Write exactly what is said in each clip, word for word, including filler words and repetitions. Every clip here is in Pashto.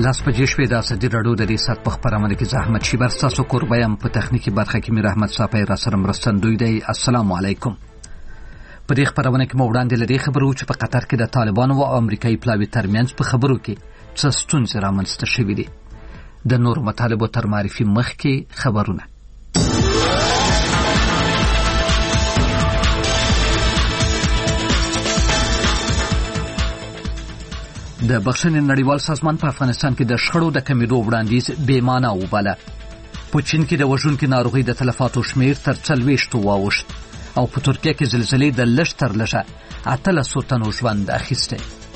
لاس بجې شوې د اسدي رادیو د ریاست په خبرونه کې زحمت شي بر تاسو قربایم په تخنیکی برخه کې میر احمد صافی را سره مرستندوی دی. السلام علیکم. په دې خبرونه کې مو وړاندې لري خبرو چې په قطر کې د طالبانو او امریکایي پلاوي ترمنځ په خبرو کې څه ستونزې رامنځته شوې دي. د نور مطالبو تر معرفي مخکې خبرونه. د بخښنې نړیوال سازمان په افغانستان کې د شخړو د کمیدو وړاندیز بې معنی وباله. په چین کې د وژونکې ناروغۍ د تلفاتو شمیر تر څلوېښتو واوښت او په ترکیه کې زلزلې د لږ تر لږه اتلسو تنو ژوند اخیستی.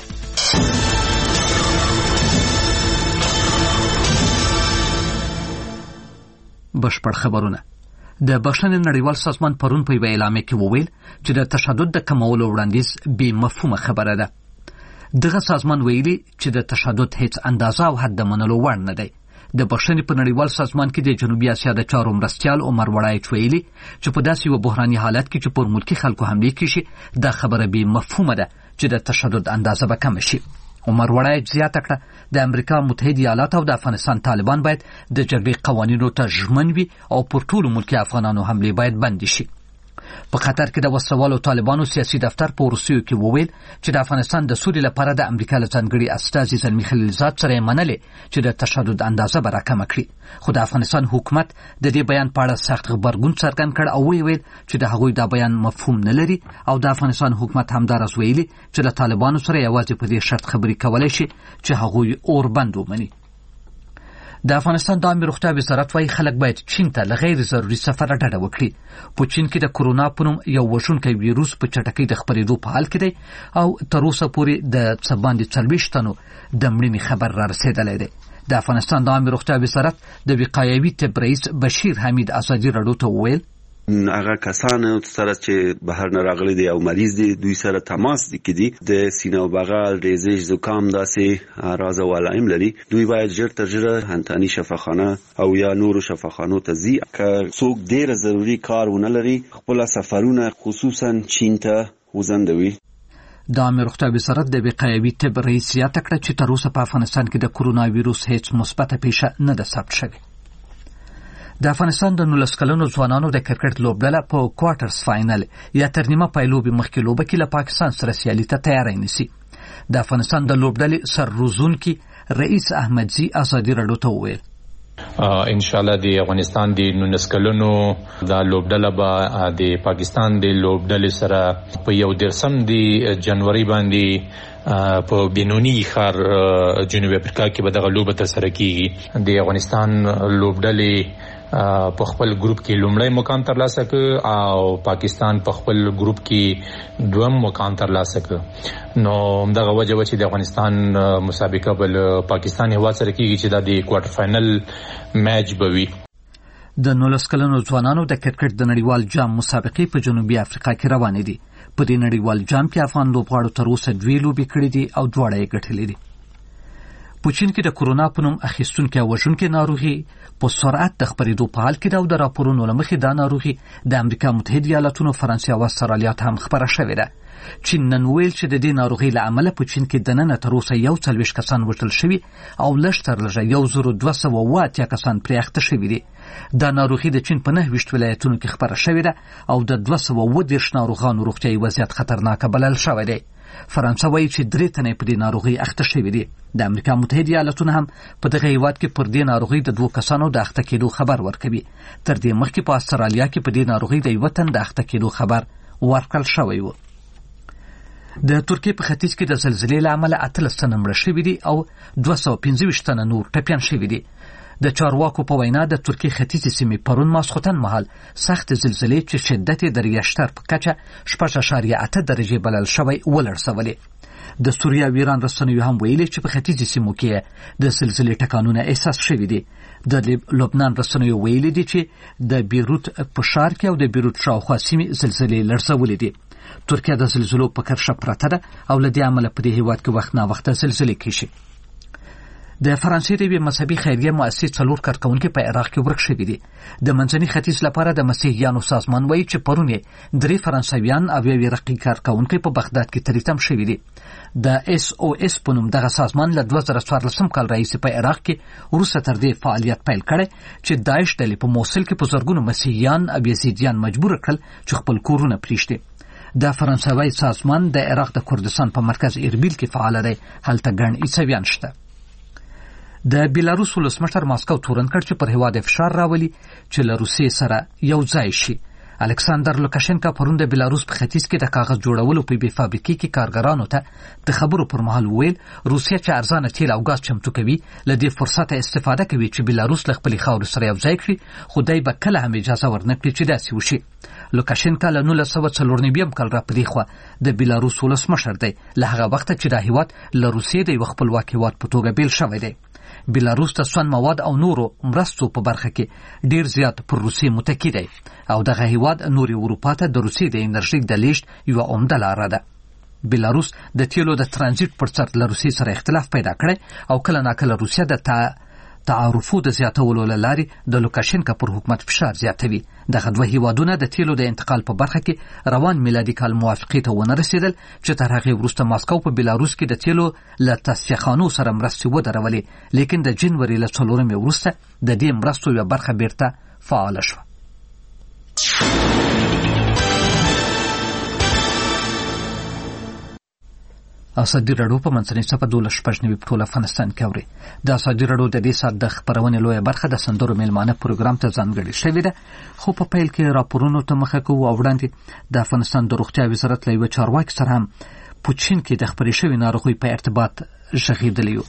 بشپړ خبرونه. د بخښنې نړیوال سازمان پرون په یوه اعلامیه کې وویل چې د تشدد د کمولو وړاندیز بې مفهومه خبره ده. دغه سازمان ویلي چې د تشدد هیڅ اندازه او حد منلو وړ نه دی. د بخښنې په نړیوال سازمان کې د جنوبي اسیا د چارو مرستیال عمر وړایچ ویلي چې په داسې یو بحراني حالت کې چې پر ملکي خلکو حملې کیږي دا خبره بې مفهومه ده چې د تشدد اندازه به کم شي. عمر وړایچ زیاته کړه د امریکا متحده ایالات او د افغانستان طالبان باید د جګړې قوانینو ته ژمن وي او پر ټولو ملکي افغانانو حملې باید بند شي. په قطر کې د وسوالو طالبانو سیاسي دفتر په روسیو کې وویل چې د افغانستان د سولې لپاره د امریکا له ځانګړي استازي زلمي خلیلزاد سره منلې چې د تشدد اندازه به راکمه کړي. خو د افغانستان حکومت د دې بیان په اړه سخت غبرګون څرګند کړ او ویل چې د هغوی دا بیان مفهوم نه لري او د افغانستان حکومت همدارس ویلي چې له طالبانو سره یوازې په دې شرط خبرې کولای شي چې هغوی اوربند ومني. د افغانستان د عامه روغتیا وزارت وايي خلک باید چین ته له غیر ضروري سفره ډډه وکړي. په چین کې د کورونا په نوم یو وژونکی ویروس په چټکۍ د خپرېدو په حال کې دی او تر اوسه پورې د څه باندې څلوېښت تنو د مړینې خبر را رسېدلی دی. د افغانستان د عامه روغتیا وزارت د وقایوي طب رئیس بشیر حمید ازادي راډیو ته وویل هغه کسان سره چې بهر نه راغلي دي او مریض دي دوی سره تماس کې دي د سینه او بغل ریزش زکام داسې اعراض او علائم لري دوی باید ژر تر ژره هنتاني شفاخانه او یا نورو شفاخانو ته ځي. که څوک ډیر ضروری کار ونه لري خپل سفرونه خصوصا چین ته وزندوي. د عامه روغتیا وزارت د وقایوي طب رئیس یاده کړه چې تر اوسه په افغانستان کې د کورونا ویروس هیڅ مثبته پیښه نه ده ثبت شوې. د افغانستان د نولس کلنو ځوانانو د کرکټ لوبډله په کوارټرز فاینل یا تر نیمه پایلوبې مخکې لوبه کې له پاکستان سره سیالي ته تیاری نیسي. د افغانستان د لوبډلې سر روزونکي رئیس احمدزي ازادي راډیو ته وویل ان شاء الله د افغانستان د نولس کلنو د لوبډله به د پاکستان د لوبډلې سره په یو درسم د جنوري باندې په بینونی ښار جنوبي افریقا کې به دغه لوبه ترسره کیږي. د افغانستان لوبډلې په خپل ګروپ کې لومړی مقام ترلاسه کړ او پاکستان په خپل ګروپ کې دویم مقام ترلاسه کړ. نو دغه وجه و چې د افغانستان مسابقه بل پاکستان هیواد سره کیږي چې د کوارټر فاینل میچ به وي. د نولس کلنو ځوانانو د کرکټ د نړیوال جام مسابقې په جنوبي افریقا کې روانې دي. په دې نړیوال جام کې افغان لوبغاړو تر اوسه دوې لوبې کړې دي او دواړه یې ګټلې دي. په چین کې د کورونا په نوم اخیستونکې او وژونکې ناروغي په سرعت د خپرېدو په حال کې ده او د راپورونو له مخې دا ناروغي د امریکا متحده ایالاتونو، فرانسې او استرالیا ته هم خپره شوې ده. چین نن ویل چې د دې ناروغۍ له امله په چین کې دننه تر اوسه یو څلوېښت کسان وژل شوي او لږ تر لږه یو زر دوه سوه اووه اتیا کسان پرې اخته شوي دي. دا ناروغي د چین په نهه ویشت ولایتونو کې خپره شوې ده او د دوه سوه اووه دېرش ناروغانو روغتیایي وضعیت خطرناکه بلل شوی دی. فرانسه وایي چې درې تنې په دې ناروغۍ اخته شوي دي. د امریکا متحده ایالاتونه هم په دغه هیواد کې پر دې ناروغۍ د دوه کسانو د اخته کېدو خبر ورکوي. تر دې مخکې په استرالیا کې په دې ناروغۍ د یوه تن د اخته کېدو خبر ورکړل شوی و. د ترکیې په ختیځ کې د زلزلې له امله اتلس تنه مړه شوي دي او دوه سوه پنځه ویشت تنه نور ټپیان شوي دي. د چارواکو په وینا د ترکیې ختیځې سیمې پرون ماسخوتن مهال سخت زلزلې چې شدت یې د ریشتر په کچه شپږ اعشاریه اته درجې بلل شوی ولړزولې. د سوریه او ایران رسنیو هم ویلي چې په ختیځې سیمو کې د زلزلې ټکانونه احساس شوي دي. د لبنان رسنیو ویلي دي چې د بیروت په ښار کې او د بیروت شاوخوا سیمې زلزلې لړزولې دي. ترکیه د زلزلو په کرښه پرته ده او له دې امله په دې هیواد کې وخت نا وخت زلزلې کیږي. د فرانسې د یوې مذهبي خیریه مؤسسې څلور کارکونکي په عراق کې ورک شوي دي. د منځني ختیځ لپاره د مسیحیانو سازمان وایي چې پرون یې درې فرانسویان او یو عراقي کارکونکی په بغداد کې تریتم شوي دي. د اس او اس په نوم دغه سازمان له دوه زره څوارلسم کال راهیسې په عراق کې وروسته تر دې فعالیت پیل کړی چې داعش ډلې په موصل کې په زرګونو مسیحیان او یزیدیان مجبور کړل چې خپل کورونه پرېږدي. د فرانسوي سازمان د عراق د کردستان په مرکز اربیل کې فعال دی. هلته ګڼ عیسویان شته. د بیلاروس ولسمشر ماسکو تورن کړ چې پر هیواد فشار راولي چې له روسیې سره یو ځای شي. الکساندر لوکاشنکا پرون د بیلاروس په ختیځ کې د کاغذ جوړولو په بي فابریکې کې کارګرانو ته د خبرو پر مهال ویل روسیه چې ارزانه تیل او غاز چمتو کوي له دې فرصت استفاده کوي چې بیلاروس له خپل خاورې سره یو ځای کړي، خو دی به کله هم اجازه ورنکړي چې داسې وشي. لوکاشنکا له نولس سوه څلور نوي کال را پدې خوا د بیلاروس ولسمشر دی، له هغه وخته چې دا هیواد له روسیې د یو خپلواک هیواد په توګه بیل شوی دی. بیلاروس د سون مواد او نورو مرستو په برخه کې ډیر زیات پر روسیې متکی دی او دغه هیواد نوري اروپا ته د روسیې د انرژي د لیږد یوه عمده لاره ده. بیلاروس د تیلو د ترانزیت پر سر له روسیې سره اختلاف پیدا کړی او کله ناکله روسیه د تا تعارفو د زیاتولو له لارې د لوکاشنکا پر حکومت فشار زیاتوي. دغه دوه هیوادونه د تیلو د انتقال په برخه کې روان میلادي کال موافقې ته ونه رسېدل چې تر هغې وروسته ماسکو په بیلاروس کې د تیلو له تصفیه خانو سره مرستې ودرولې، لیکن د جنوري له څلورمې وروسته د دې مرستو یوه برخه بیرته فعاله شوه. ازادي راډیو په منځنۍ صفحه دولس شپږ نوي په ټول افغانستان کې اوري. د ازادي راډیو د دې ساعت د خپرونې لویه برخه د سندرو میلمانه پروګرام ته ځانګړې شوې ده، خو په پیل کې راپورونو ته مخه کوو او وړاندې د افغانستان د روغتیا وزارت له یوه چارواکي سره هم په چین کې د خپرې شوې ناروغۍ په ارتباط غږېدلی و.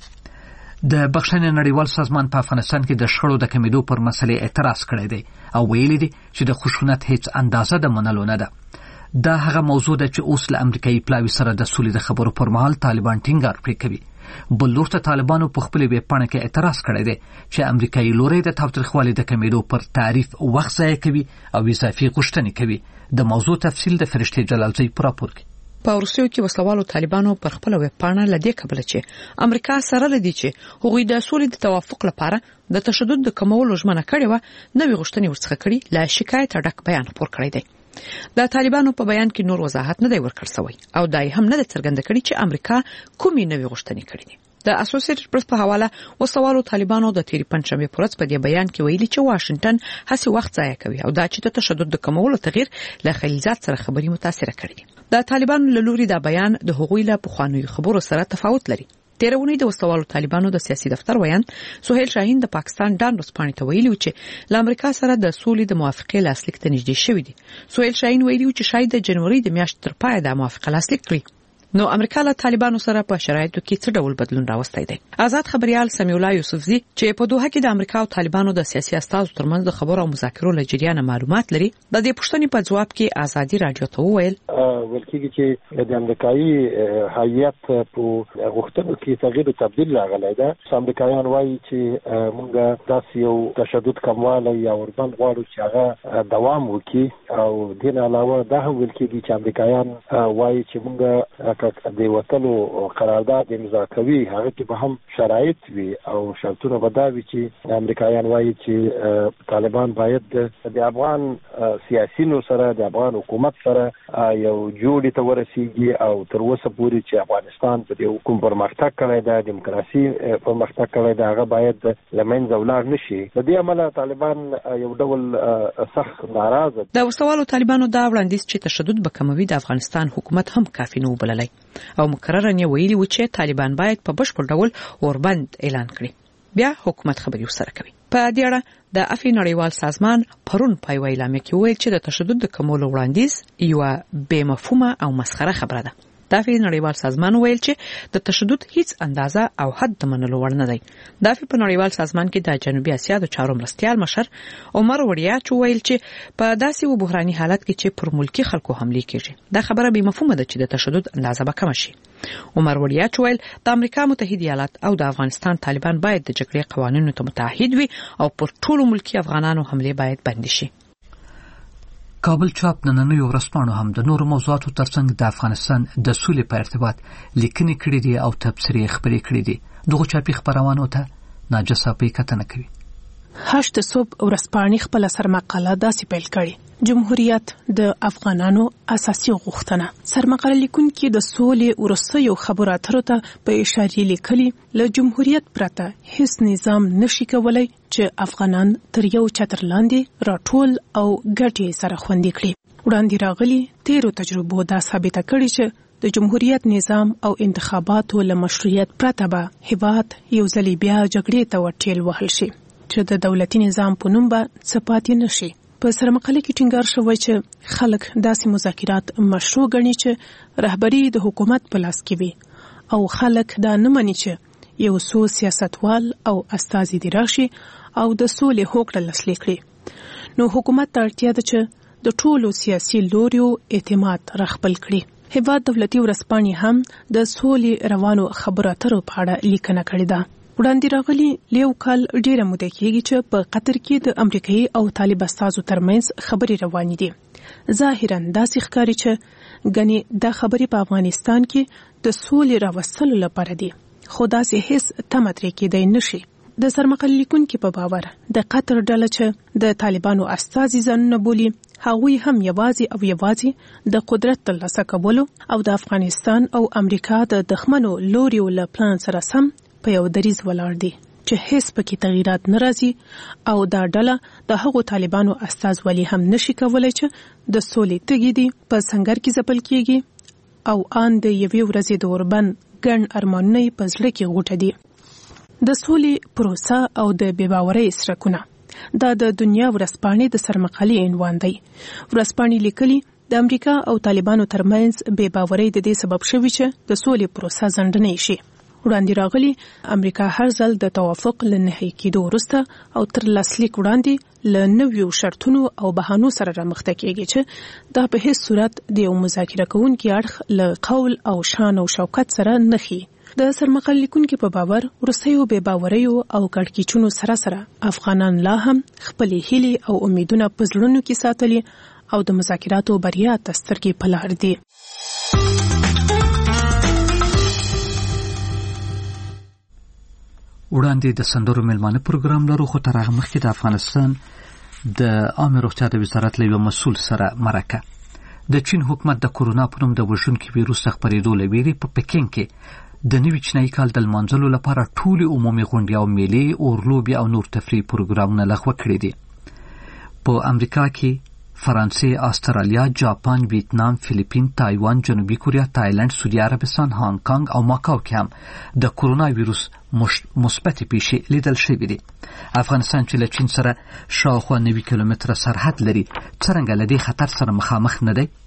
د بخښنې نړیوال سازمان په افغانستان کې د شخړو د کمیدو پر مسلې اعتراض کړی دی او ویلي دی چې د خشونت هیڅ اندازه د منلو نه ده. دا هغه موضوع ده چې اوس له امریکایي پلاوي سره د سولې د خبرو پر مهال طالبان ټینګار پرې کوي. بل لور ته طالبانو په خپلې ویبپاڼه کې اعتراض کړی دی چې امریکایي لوری د تاوتریخوالي د کمیدو پر تعریف وخت ضایع کوي او اضافي غوښتنې کوي. د موضوع تفصیل د فرشتې جلالزی په راپور کې. په روسیې کې وسلوالو طالبانو پر خپل ویبپاڼه لدې کبل چې امریکا سره لدی چې هغوی د سولې د توافق لپاره د تشدد د کمولو ژمنه کړې و، نوې غوښتنې ورڅخه کړي، لا شکایت ډک بیان خپور کړی دی. د طالبانو په بیان کې نور وضاحت نه دی ورکړ شوی او دای هم نه څرګنده کړي چې امریکا کومې نوې غوښتنې کړې دي. د اسوسییټډ پریس په حواله وسوالو طالبانو د تیری پنځمې پورز په دې بیان کې ویلي چې واشنگټن هڅه وخت ضایع کوي او دا چې د تشدد د کمولو تغییر له خلیزات سره خبري متاثر کړي. د طالبانو له لوري دا بیان د حقوقي له پخوانیو خبرو سره تفاوت لري. تیرونی د وسوالو طالبانو د سیاسي دفتر ویان سہیل شاهین د پاکستان ډان رسپانې ته ویلي چې له امریکا سره د سولې د موافقې لاسلیک ته نږدې شوی دی. سہیل شاهین ویلي چې شاید د جنوري د میاشتې تر پای د موافقه لاسلیک کړي. نو امریکا له طالبانو سره په شرایطو کې څه ډول بدلون راوستي دی؟ آزاد خبريال سمیع الله یوسفزی چې په دوحه کې د امریکا او طالبانو د سیاسي استازو ترمنځ د خبرو او مذاکرو له جریان معلومات لري، د دې پوښتنې په جواب کې ازادي رادیو ته وویل ولکه چې د امریکایي هیئت په غوښتنو کې تغییر او تبديل راغلی دی. امریکایان وایي چې موږ داسې یو تشدد کموالی یا وربند غواړو چې هغه دوام وکړي او دین علاوه دا هم ویل کېږي چې امریکایان وایي چې موږ د وټلو قرارداد امضا کوي، هغه کې به هم شرایط وي او شرطونه به دا وي چې امریکایان وایي چې طالبان باید د افغان سیاسيونو سره د افغان حکومت سره یو جوړې ته ورسیږي او تر اوسه پورې چې افغانستان په دې کوم پرمختګ کړی دی، دیموکراسي پرمختګ کړی دی، هغه باید له منځه ولاړ نشي. د دې امله طالبان یو ډول سخت ناراضه. د وسوالو طالبانو دا وړاندیز چې تشدد به کموي د افغانستان حکومت هم کافي نه وبللی او مکرره نه ویلي و چې طالبان باید په بشپړ ډول اوربند اعلان کړي. بیا حکومت خبري وسره کوي. په دې اړه د افی نړیوال سازمان پرون په یو اعلامیه کې ویل چې د تشدد د کمولو وړاندیز یو بې مفهومه او مسخره خبره ده. د افی نړیوال سازمان ویل چې د تشدد هیڅ اندازه او حد د منلو وړ نه دی. د افی په نړیوال سازمان کې د جنوبي اسیا د چارو مرستيال مشر عمر وړیا ویل چې په داسې و بحراني حالت کې چې پر ملکی خلکو حمله کیږي دا خبره به مفهومه ده چې د تشدد اندازه به کم شي. عمر وړیا ویل د امریکا متحده ایالات او د افغانستان طالبان باید د جګړې قوانینو ته متحد وي او پر ټولو ملکی افغانانو حمله باید بند شي. کابل چاپ نننۍ ورځپاڼو هم د نورو موضوعاتو ترڅنګ د افغانستان د سولې په ارتباط لیکنې کړې دي او تبصرې خبرې کړې دي. دغه چاپي خبرونو ته ناجسه پې کتنه کوي. هشت صبح ورځپاڼې خپل سرمقاله داسې پیل کړي: جمهوریت د افغانانو اساسي غوښتنه. سرمقاله لیکونکي د سولې وروستیو خبرو اترو ته په اشاره لیکلي: له جمهوریت پرته هیڅ نظام نشي کولای چې افغانان تر یو چتر لاندې راټول او ګټې سره خوندي کړي. وړاندې راغلي تیرو تجربو دا ثابته کړي چې د جمهوریت نظام او انتخاباتو له مشروعیت پرته به هیواد یو ځل بیا جګړې ته ورټیل وهل شي چې د دولتي نظام په نوم به څه پاتې نشي. په سرمقاله کې ټینګار شوی چې خلک داسې مذاکرات مشروع ګڼي چې رهبری د حکومت په لاس کې وي او خلک دا نه مني چې یو څو سیاستوال او استازي دي راشي او د سولې هوکړه لاسلیک کړي. نو حکومت ته اړتیا ده چې د ټولو سیاسي لوریو اعتماد راخپل کړي. هیواد دولتي ورځپاڼې هم د سولې روانو خبرو اترو په اړه لیکنه کړې ده. وړاندې راغلي لیو کال ډیره موده کېږي چې په قطر کې د امریکایي او طالب استازو ترمنځ خبرې روانې دي. ظاهرا داسې ښکاري چې ګنې دا خبرې په افغانستان کې د سولې راوستلو لپاره دي، خو داسې هیڅ تمه ترې کېدی نشي. د سرمقاله لیکونکي په باور د قطر ډله چې د طالبانو استازي ځانونه بولي، هغوی هم یوازې او یوازې د قدرت ترلاسه کولو او د افغانستان او امریکا د دښمنو لوریو له پلان سره سم په یو دریز ولاړ دي چې هیڅ پکې تغیرات نه راځي او دا ډله د هغو طالبانو استازولي هم نشي کولای چې د سولې تږي دي په سنگر کې ځپل کېږي او آن د یوې ورځې د اوربند ګڼ ارمانونه یې په زړه کې غوټه دي. د سولې پروسه او د بېباورۍ څرکونه دا د دنیا ورځپاڼې د سرمقالې عنوان دی. ورځپاڼې لیکلي د امریکا او طالبانو ترمنځ بېباورۍ د دې سبب شوي چې د سولې پروسه ځنډنۍ شي. وړاندې راغلي امریکا هر ځل د توافق له نهي کېدو وروسته او تر لاسلیک وړاندې له نویو شرطونو او بهانو سره رامخته کېږي چې دا په هیڅ صورت د یو مذاکره کوونکي اړخ له قول او شان او شوکت سره نه ښيي. د سرمقاله لیکونکي په باور وروستیو بېباوریو او کړکېچونو سره سره افغانان لا هم خپلې هیلې او امیدونه په زړونو کې ساتلي او د مذاکراتو بریا ته سترګې په لار دي. وړاندې د سندرو میلمانه پروګرام لرو، خو تر هغه مخکې د افغانستان د عامه روغتیا د وزارت له یو مسؤل سره مرکه. د چین حکومت د کورونا په نوم د وژونکي ویروس د خپرېدو له ویرې په پکین کې د نوي چینایي کال د لمانځلو لپاره ټولې عمومي غونډې او میلې، اورلوبې او نور تفریحي پروګرامونه لغوه کړي دي. په امریکا کې فرانسې، استرالیا، جاپان، ویتنام، فلیپین، تایوان، جنوبي کوریا، تایلند، سعودي عربستان، هانګ کانګ او ماکاو کې هم د کورونا ویروس مثبت پیښې لیدل شوې دي. افغانستان چې له چین سره شاوخوا نوي کیلومتره سرحد لري، څرنګه له دې خطر سره مخامخ نه دی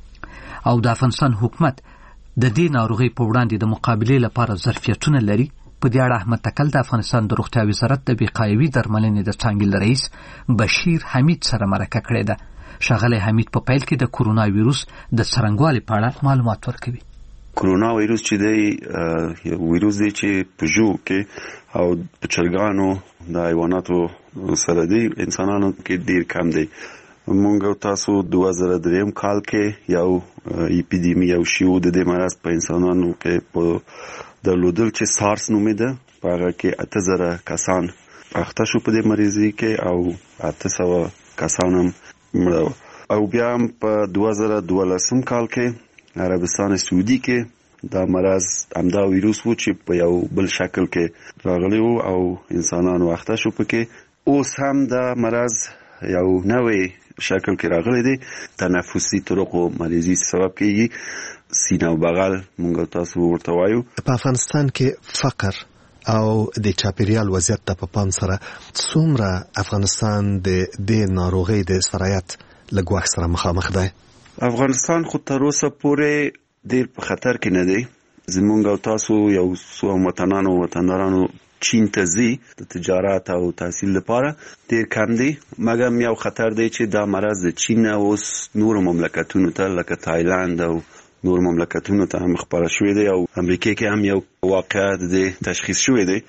او د افغانستان حکومت د دې ناروغۍ په وړاندې د مقابلې لپاره ظرفیتونه لري. په دې اړه احمد تکل د افغانستان د روغتیا وزارت د وقایوي درملنې د څانګې رئیس بشیر حمید سره مرکه کړې ده. ښاغلی حمید په پیل کې د کورونا ویروس د څرنګوالي په اړه معلومات ورکوي. کورونا ویروس چې دی یو ویروس دی چې په ژوو کې او په چرګانو د حیواناتو سره دی، انسانانو کې ډیر کم دی. مونږ تاسو دوه زره دریم کال کې یو اپیډیمي او شیو د دې مرض په انسانانو کې په درلودل چې سارس نومېده. په هغه کې اته زره کسان اخته شو په دې مریضي کې او اته سوه کسان هم مړه. او بیا هم په دوه زره دولسم کال کې عربستان سعودي کې دا مرض همدا ویروس و چې په یو بل شکل کې راغلی و او انسانانو اخته شو پکې. اوس هم دا مرض یو نوې شکل کې راغلی دی، تنفسي طرقو مریضي سبب کېږي، سینه او بغل مونږ تاسو ورته وایو. په افغانستان کې فقر او د چاپیریال وضعیت ته په پام سره څومره افغانستان د دې ناروغۍ د سرایت له ګواښ سره مخامخ دی؟ افغانستان خو تر اوسه پورې ډېر په خطر کې نه دی. زمونږ او تاسو یو څو هموطنانو وطندارانو چین ته ځي د تجارت او تحصیل لپاره ډېر کم دی، مګر یو خطر دی چې دا مرض د چین اوس نورو مملکتونو ته لکه تایلند او نور مملکتونو ته هم خبره شوې ده او امریکا کې هم یو واقعیت د تشخیص شوې ده.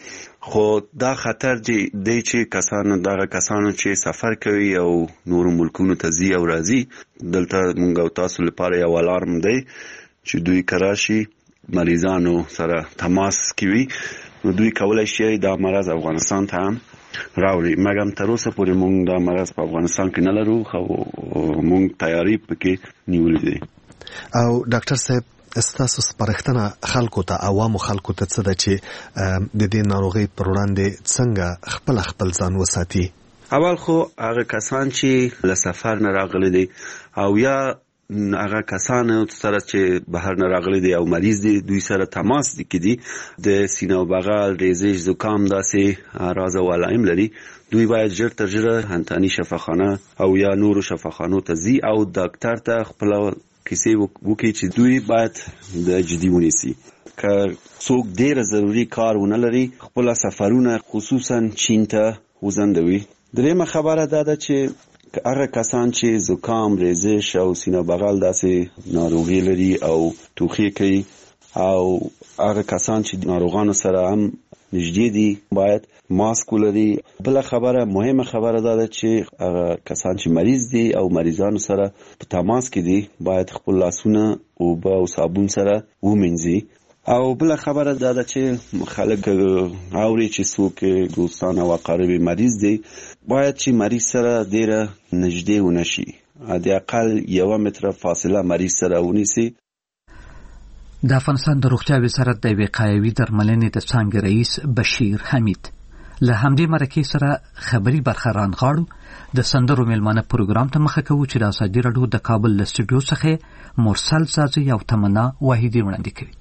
خو دا خطر دی چې کسانو دغه کسانو چې سفر کوي او نور ملکونو ته ځي او راځي دلته موږ او تاسو لپاره یو الارم دی چې دوی کراشي مریضانو سره تماس کوي نو دوی کولای شي دا مرض افغانستان ته هم راوړي مګر تر اوسه پورې موږ دا مرض په افغانستان کې نه لرو خو موږ تیاری پکې نیولې دي. او ډاکټر صاحب استاسو سپارښتنه خلکو ته عوامو خلکو ته څه ده چې د دې ناروغي پر وړاندې څنګه خپل خپل ځان وساتي؟ اول خو هغه کسان چې له سفر نه راغلي دي او یا هغه کسان سره چې بهر نه راغلي دي او مریض دي دوی سره تماس دي کې دي د سینه او بغل ریزش زکام داسې راز او علائم لري دوی باید ژر تر ژره هنتاني شفاخانه او یا نورو شفاخانو ته ځي او ډاکټر ته خپل کیسه وکړي چې دوی باید د جدي ونیسي که څوک ډیر ضروری کار ونه لري خپل سفرونه خصوصا چین ته وزندوي. درېمه خبره دا ده چې هغه کسان چې زکام ریزش او سینه بغل داسې ناروغي لري او ټوخی کوي او هغه کسان چې ناروغانو سره هم نږدې دي باید ماسک ولري. بل خبره مهمه خبره ده چې هغه کسان چې مریض دي او مریضانو سره په تماس کې دي باید خپل لاسونه او با او صابون سره ومینځي. او بل خبره ده چې خلک اوري چې څوک دوستان او اقارب مریض دي باید چې مریض سره ډیره نږدې ونشي حد اقل یو متر فاصله مریض سره ونیسي. د افغانستان د روغتیا وزارت د وقایوي درملنې د څانګې رئیس بشیر حمید له همدې مرکې سره خبري برخه رانغاړو د سندرو میلمانه پروګرام ته مخه کوو چې د ازادي راډیو د کابل له سټوډیو څخه مرسل سازي او تمنا واحدي وړاندې کوي.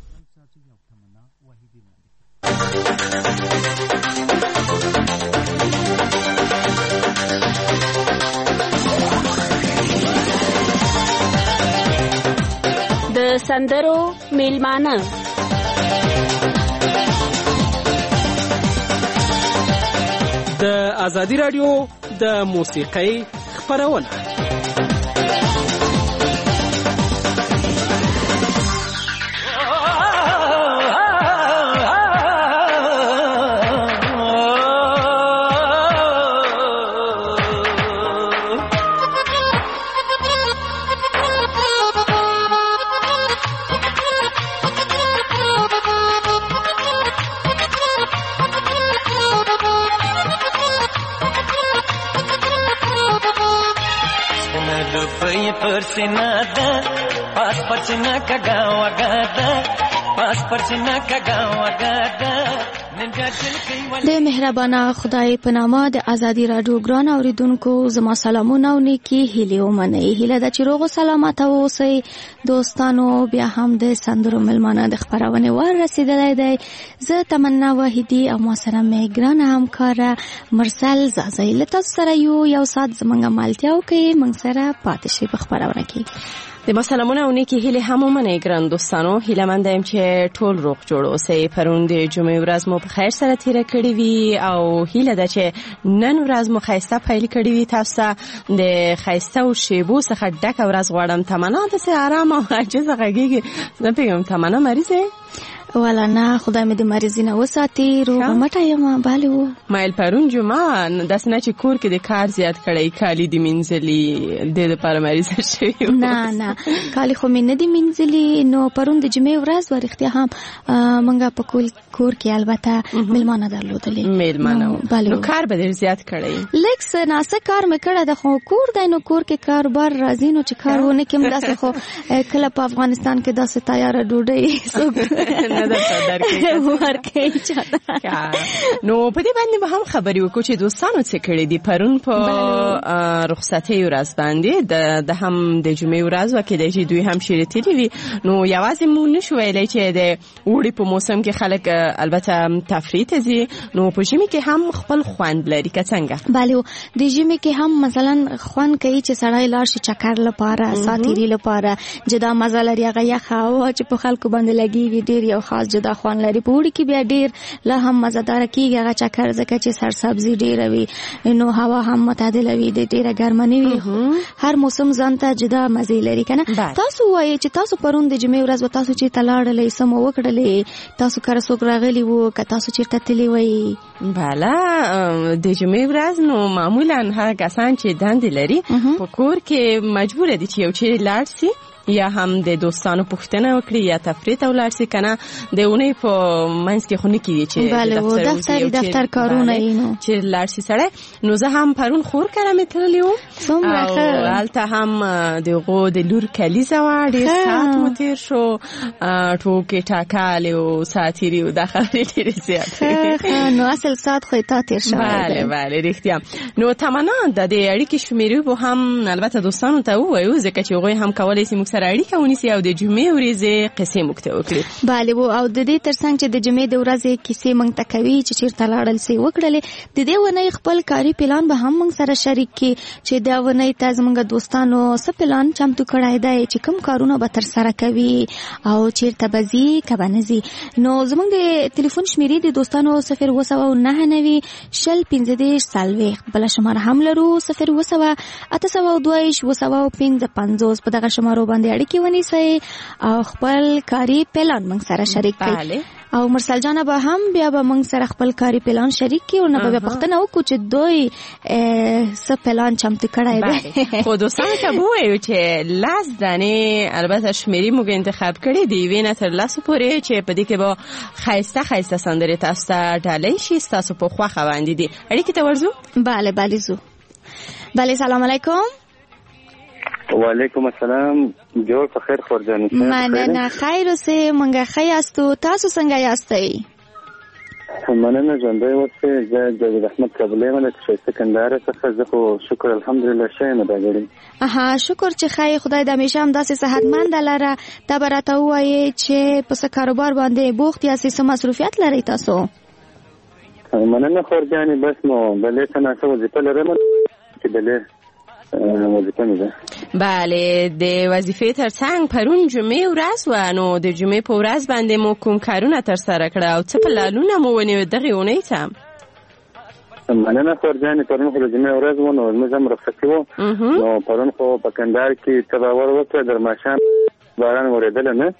د سندرو میلمانه د ازادي راډیو د موسیقۍ خپرونه परसिना दा पास परसिना का गाँव गादा पास परसिना का गाँव गादा د مهربانه خدای په نامه د ازادي راډیو ګران اوریدونکو زما سلامونه او نیکی هیله ومنئ. هیله د چې روغ سلامت اوسئ دوستانو. بیا هم د سندرو ملمانه د خبرونه ور رسیدلای دی. زه تمنا واحدی او ما سره مې ګران همکار مرسل زازی لته سره یو یو سات زمنګ مالتیاو کې موږ سره پاتې شي په خبرونه کې. د مسلمانو او نیکی هیله هم منه ګران دوستانو. هیله مند یم چې ټول روغ جوړ اوسئ. پرون د جمعې ورځ مو په خیر سره تیر کړی وي او هیله ده چې نن ورځ مو خیسته پیل کړی وي. تاسو د خیسته او شیبو څخه ډک ورځ غواړم. تمنا د سه آرام او عاجز غږیږي. نه پیغام تمنا مریضه والا نه خدای مې د مریضینه وساتي روغ مټه یم بالي و مایل پرون جمعه داس نه چې کور کې د کار زیات کړی کالی دی منځلي د لپاره مریض شوی. نه نه کالی خو مې نه دی منځلي. نو پرون د جمعې ورځ ورختیا هم منګه په کول کور کې البته ملمانه درلودلې ملمانه نو کار به ډیر زیات کړی. لیکس ناسه کار مې کړه د خو کور دای نو کور کې کاروبار راځي نو چې کارونه کوم داسې خو کله په افغانستان کې داسې تیار ډوډۍ سو نه درکې ورکې چاته. نو په دې باندې به هم خبرې وکړو چې دوستانو څه کړی دي پرون په رخصتي ورځ باندې د د هم د جمعې ورځ وکړي چې دوی هم شریکې وي. نو یوازې مونږ نشو ویلای چې د وړي په موسم کې خلک البته تفریح ته ځي. نو په ژمي کې هم خپل خوند لري که څنګه؟ بله د ژمي کې هم مثلا خوند کوي چې سړی لاړ شي چکر لپاره ساتيري لپاره جدا مزه لري. هغه یخ هوا چې په خلکو باندې لګيږي ډیر یو خاص جدا خوان لري. په وړي کې بیا ډیر لا هم مزدار کیږي هغه چکر ځکه چې سرسبزي ډیر وي نو هوا هم معتدل وي د ډیره ګرمه نه وي. هر موسم ځان ته جدا مزه لري کنه. تاسو وایي چې تاسو پرون د جمعې ورځ و تاسو چې تلاړلې سم وکړلې تاسو کار څوک راغلی وو که تاسو چیرته تللی وای؟ بالا د جمعې ورځ نو معمولا هغه کسان چې دندې لري په کور کې مجبور دي چې یو چیرې لاړ شي یا هم د دوستانو پوښتنه وکړي یا تفریح ته ولاړ شي کنه. د اونۍ په منځ کې خو نه کیږي چې دفتر دفتر کارونه نو چې لاړ شي سړی. نو زه هم پرون خور کړم تللی وم او هلته هم دغه د لور کلیزه وه ډېر ساعت مو تېر شو ټوکې ټاکالې او ساعتیري او دا خبرې ډېرې زیاتې. نو اصل ساعت خو تا تېر شوی. بله بله رښتیا. نو تمنا د دې اړیکې شمیرې به هم البته دوستانو ته ووایو ځکه چې هغوی هم کولی شي سره اړیکه ونیسي او د جمعې ورځې قصې موږ ته وکړي. بله وو او د دې ترڅنګ چې د جمعې د ورځې کیسې موږ ته کوي چې چیرته لاړل سي وکړلې د دې ونې خپل کاري پلان به هم موږ سره شریک کړي چې دا ونې ته زموږ دوستانو څه پلان چمتو کړی دی چې کوم کارونه به تر سره کوي او چیرته به ځي که به نه ځي. نو زموږ د ټلیفون شمیرې د دوستانو صفر اوه سوه نهه نوي شل پنځه دېرش څلوېښت بله شماره هم لرو صفر اوه سوه اته سوه دوه ویشت اوه سوه پنځه پنځوس په دغه شمارو باندې اړیکې ونیسئ او خپل کاري پلان موږ سره شریک کړئ. او مرسل جانه به هم بیا به موږ سره خپل کاري پلان شریک کړي او نه به پوښتنه وکړو چې دوی څه پلان چمتو کړی دی. خو دوستانو ته به ووایو چې لس دانې البته شمیرې موږ انتخاب کړي د یوې نه تر لسو پورې چې په دې کې به ښایسته ښایسته سندرې تاسو ته ډالۍ شي ستاسو په خوښه باندې دي. اړیکې ته ورځو. بله بله ځو. بله سلام علیکم. وعلیکم السلام. جوړ په خیر خورجان. مننه خیر اوسئ. منګه ښه یاستو تاسو څنګه یاستئ؟ مننه ژوندی اوسئ. زه جاوید احمد کابلی یم د ښایسته کندهار څخه. زه خو شکر الحمدلله ښه یم دا ګړی. اها شکر چې ښه خدای د همیشه همداسې صحتمنده لره. ته به راته ووایې چې په څه کاروبار باندې بوخت یاستئ څه مصروفیت لرئ تاسو؟ مننه خورجانې بس نو بلې څه ناڅه وظیفه لرم چې بلې وظیفه مې ده. بله د وظیفې تر څنګ پرون جمعې ورځ وه نو د جمعې په ورځ باندې مو کوم کارونه ترسره کړه او څه پلانونه مو ونیول دغې اونۍ ته؟ مننه خورجانې پرون خو د جمعې ورځ وه نو لمونځ هم رخصتي وه نو پرون خو په کندهار کې ته باور وکړه در ماښام باران ورېدله نه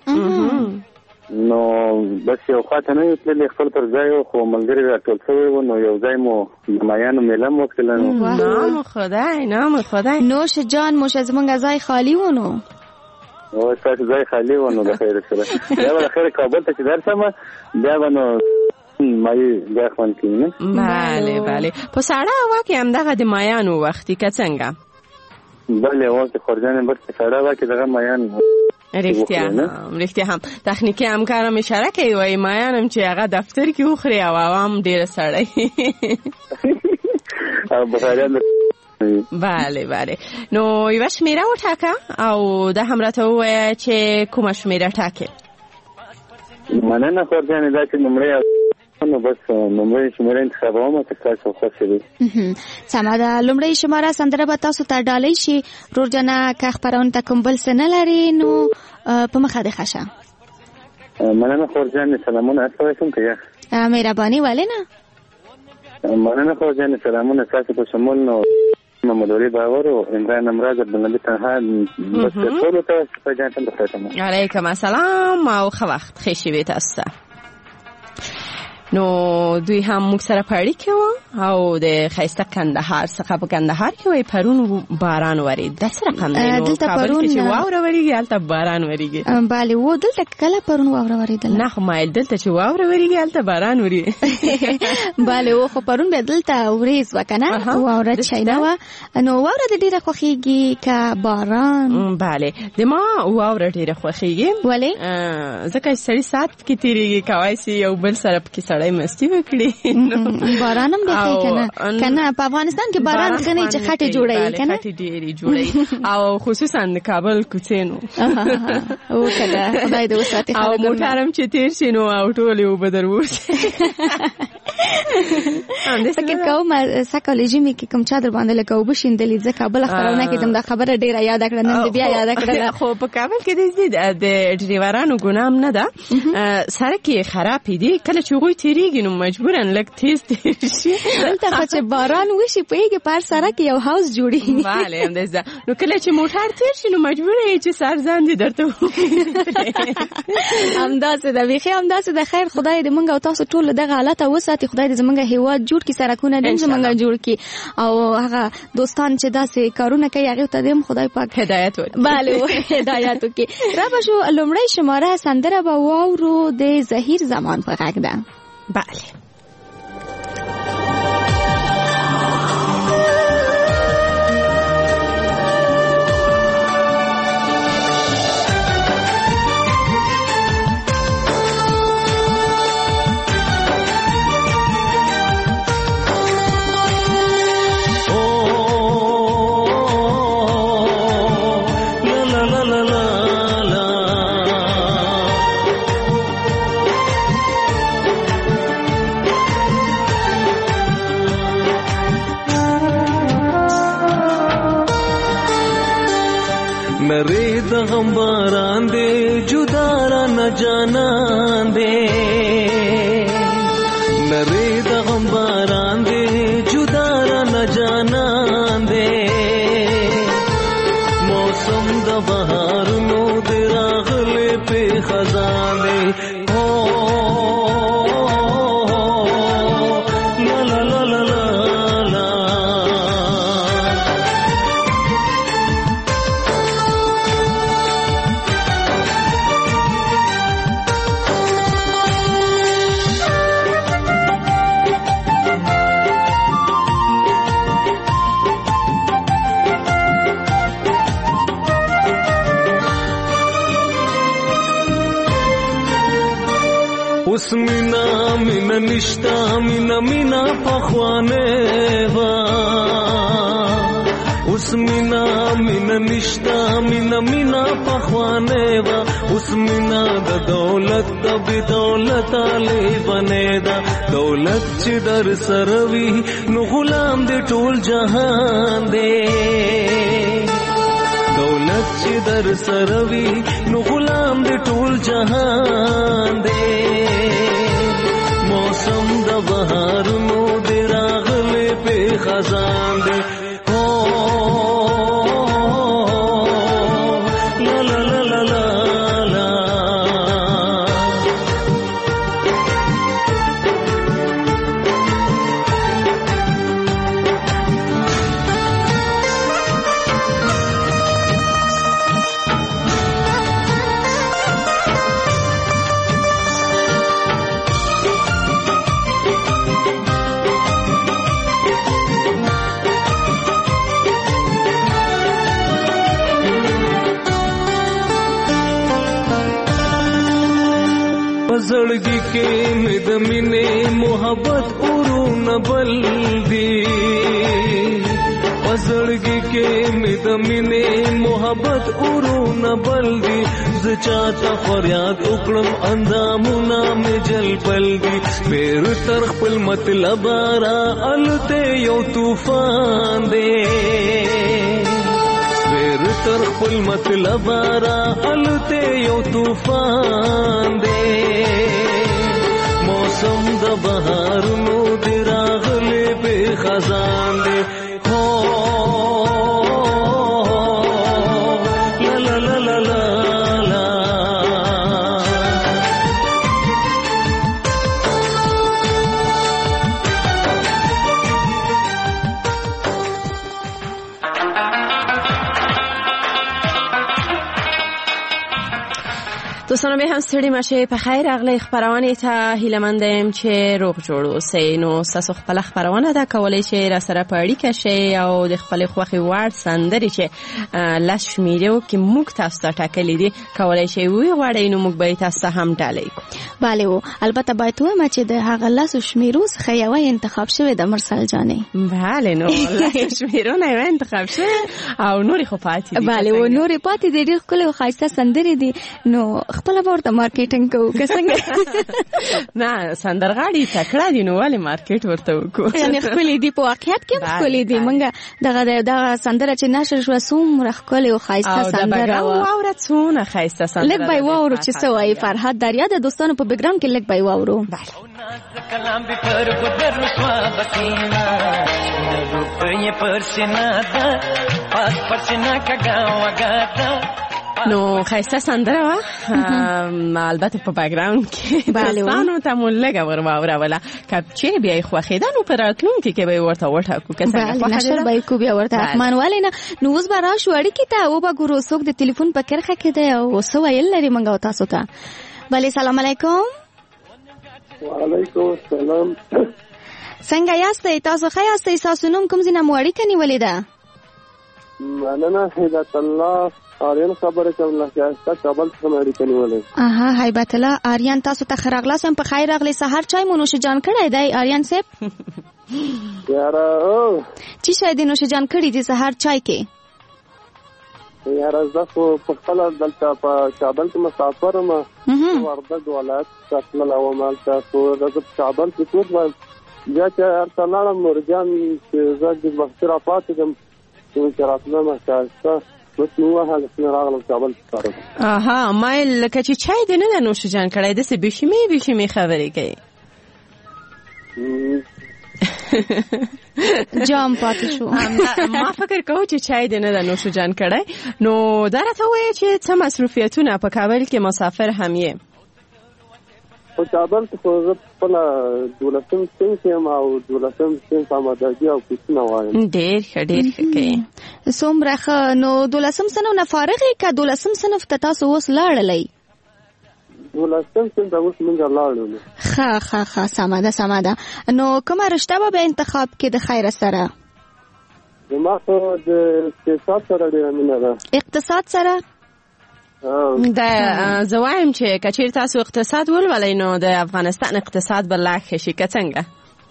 نو بس یو خواته نه تللی خپل پر ځای و خو ملګري راټول شوي وو نو یو ځای مو د مایانو میله مو وکړله. نام خدای نام خدای. نوش جان موش زموږ ځای خالي و نو او ستاسو ځای خالي و نو د خیر سره بیا به د خیر کابل ته چې درشم بیا به نو مایي بیا خوند کوي نه. بله بله په ساړه هوا کې همدغه د مایانو وختي که څنګه؟ بله هوا کې خورجانې بس په ساړه هوا کې دغه مایان رښتیا هم رښتیا هم تخنیکي همکارم اشاره کوي وایي مایانم چې هغه دفتر کې وخوري او عوام ډېره سړی او بخاریان. بله بله نو یوه شمیره وټاکه او دا هم راته ووایه چې کومه شمیره ټاکې؟ مننه خورجانې دا چې لومړی نو بس لومړی شمیره انتخابوم چې تاسو خوښ وي. سمه ده. لومړی شماره سندره به تاسو ته ډالۍ شي. رورجانه که خپرونې ته کوم بل څه نه لري نو په مخه دې ښه شه. مننه خورجانې سلامونه هسته وایسم که یا مهرباني ولې نه. مننه خورجانې سلامونه ستاسو په شمول نو محمد ولی باور او عمران امراض عبدالنبي تنها بس ټولو ته سپه جان ته بخښم. علیکم السلام او ښه وخت ښې شېبې تاسو ته. نو دوی هم موږ سره په اړیکه وه او د ښایسته کندهار څخه په کندهار کې وایي پرون باران ورېد. دا څه رقم دی؟ نو کابل کې چې واوره ورېږي هلته باران ورېږي. بله و دلته کله پرون واوره ورېدله؟ نه خو مایل دلته چې واوره ورېږي هلته باران ورېږي. بله و خو پرون بیا دلته ورېځ وه که نه واوره شی نه وه. نو واوره د ډېره خوښېږي که باران؟ بله د ما واوره ډېره خوښېږي. ولې؟ ځکه چې سړي ساعت کې تېرېږي کولی شي یو بل سره پکې سړی مستی وکړي. باران هم دی کنه کنه په افغانستان کې باران غني چې خټه جوړي کنه خټه ډېری جوړي او خصوصا د کابل کوڅې نو او کله خدای دې وساتي او موټرم چې تیر شي نو او ټول یو بدر وځي. فکر کوم سایکولوژي می کې کوم چا در باندې لکه وبشیندلې ځکه بل خبرونه کې د خبره ډیره یاد کړه نن بیا یاد کړه. خو په کابل کې د ډریورانو ګنام نه ده، سړک یې خراب دی، کله چې غوي تیریږي نو مجبورن لک تیز تیر شي. دلته خو چې باران وشي پیږي پر سړک یو هاوس جوړي. bale هم ده نو کله چې موټر تیر شي نو مجبور یې چې سرزان دي درته همداسې ده ویخي همداسې ده. خیر خدای دې مونږ او تاسو ټول دغه حالت وساتي، خدای دې زمونږ هیواد جوړ کړي، سړکونه دې زمونږ جوړ کړي او هغه دوستان چې داسې کارونه کوي هغه ته دې خدای پاک هدایت ورکړي. bale هدایت وکړي. را به شو لومړی شماره سندره به واورو د زهیر زمان په غږ ده. bale نری د غم باران دے جدا را نہ جانان دے، نری د غم باران دے جدا را نہ جانان دے، موسم د بہار نو دے راغلے پہ خزان دے. اوس مینا مینا نشتا مینا مینا پخوانه وا، اوس مینا مینا نشتا مینا مینا پخوانه وا، اوس مینا د دولت د بی دولت علی بنے دا، دولت چې در سروي نو غلام دې ټول جهان دې، دولت چې در سروي نو غلام دې ټول جهان دې، موسم د بهار نو دې راغلې په خزان دې. لا لا لا لا لا لا زړګي کې مې د مینې محبت اورونه بل دي، زړګي کې مې د مینې محبت اورونه بل دي، زه چاته فریاد وکړم اندامونه مې جلبل دي، پیر تر خپل مطلب را الته یو طوفان دی، پیر تر خپل مطلب را الته یو طوفان دی، موسم د بهار نو دی راغلی به خزان دی. لا لا لا لا لا لا دوستانو به هم ستړي مشه په خیر اغلی خبرونه ته هیلمندم چې روغ جوړ اوسئ. نو تاسو خپل خبرونه دا کولای شئ را سره په اړیکه شئ او د خپل خوخي وړ سندري چې لاس شمیرو کې موږ تاسو ته ټاکلې دي کولای شئ وی غواړئ نو موږ به تاسو هم ډالۍ کوو. bale و البته باید وایم چې د هغه لاس شمیرو څخه یو انتخاب شوی د مرسل جانې. bale نو لاس شمیرو نه یو انتخاب شوی او نوري خو پاتې دي. bale و نوري پاتې دي ډېر کله خاصه سندري دي. نو خپل ورته مارکیټینګ کوو که څنګه؟ نه سندرغاړي تکړه دي نو ولې مارکیټ ورته وکړو؟ یعنی خپل دي په واقعیت کې خپل دي. مونږ دغه دغه سندره چې نشر شو څومره ښکلې او ښایسته سندره وه. او واوره څونه ښایسته سندره. لږ به یې واورو چې څه وایي فرهاد دریا د دوستانو په بیکګراوند کې لږ به یې واورو. کلام به پر ګدر رسوا بسینا روپ یې پرسینا دا پاس پرسینا کګا وګاتا. نو ښایسته سندره وه البته په بیکګراوند کې دوستانو ته مو لږه ور واوروله. که چیرې بیا یې خوښېده نو په راتلونکي کې به یې ورته وټاکو که څنګه خوښه نشر به یې کو بیا ورته حتمان ولې نه. نو اوس به راشو اړیکې ته وبګورو څوک د تلیفون په کرښه کې دی او څه ویل لري موږ او تاسو ته. بلې سلام علیکم. وعلیکم السلام. څنګه یاستئ تاسو؟ ښه یاستئ؟ ستاسو نوم کوم ځای نه مو اړیکه نیولې ده؟ مننه هیبت الله آریان خبره کوم له شایسته کابل څخه مې اړیکه نیولې. اها هیبت الله آریان تاسو ته ښه راغلاست. هم په خیر راغلی. سهار چای مو نوش جان کړی دی آریان صاحب؟ یاره چې شی دې نوش جان کړی دی سهار چای کې؟ یاره زه خو په خپله دلته په کابل کې مسافر یم. وردګ ولایت ته تللی وم. هلته خو زه په کابل کې څوک وایم بیا چې هلته لاړم نورجان چې زه د وختي راپاڅېدم چې راتلم ښایسته بس مې ووهله چې راغلم کابل کې. اها ما لکه چې چای دې نه ده نوش جان کړی داسې بېشمې بېشمې خبرې کوي. جام پاتې شو. ما فکر کوم چې چای دې نه ده نوش جان کړی. نو دا راته ووایه چې څه مصروفیتونه په کابل کې مسافر هم یې؟ په کابل کې خو زه خپله دولسم صنف یم او دولسم صنف آمادګي او کوچونه وایم. ډېر ښه ډېر ښه کوي. څومره ښه. نو دولسم صنف نه فارغ یې که دولسم صنف ته تاسو اوس لاړلی؟ دولسم صنف ته اوس موږ لاړو. ښه ښه ښه سمه ده سمه ده. نو کومه رشته به بیا انتخاب کې د خیره سره؟ زما خو د اقتصاد سره ډېره مینه ده. اقتصاد سره؟ دا زه وایم چې که چېرې تاسو اقتصاد ولولئ نو د افغانستان اقتصاد به لا ښه شي که څنګه؟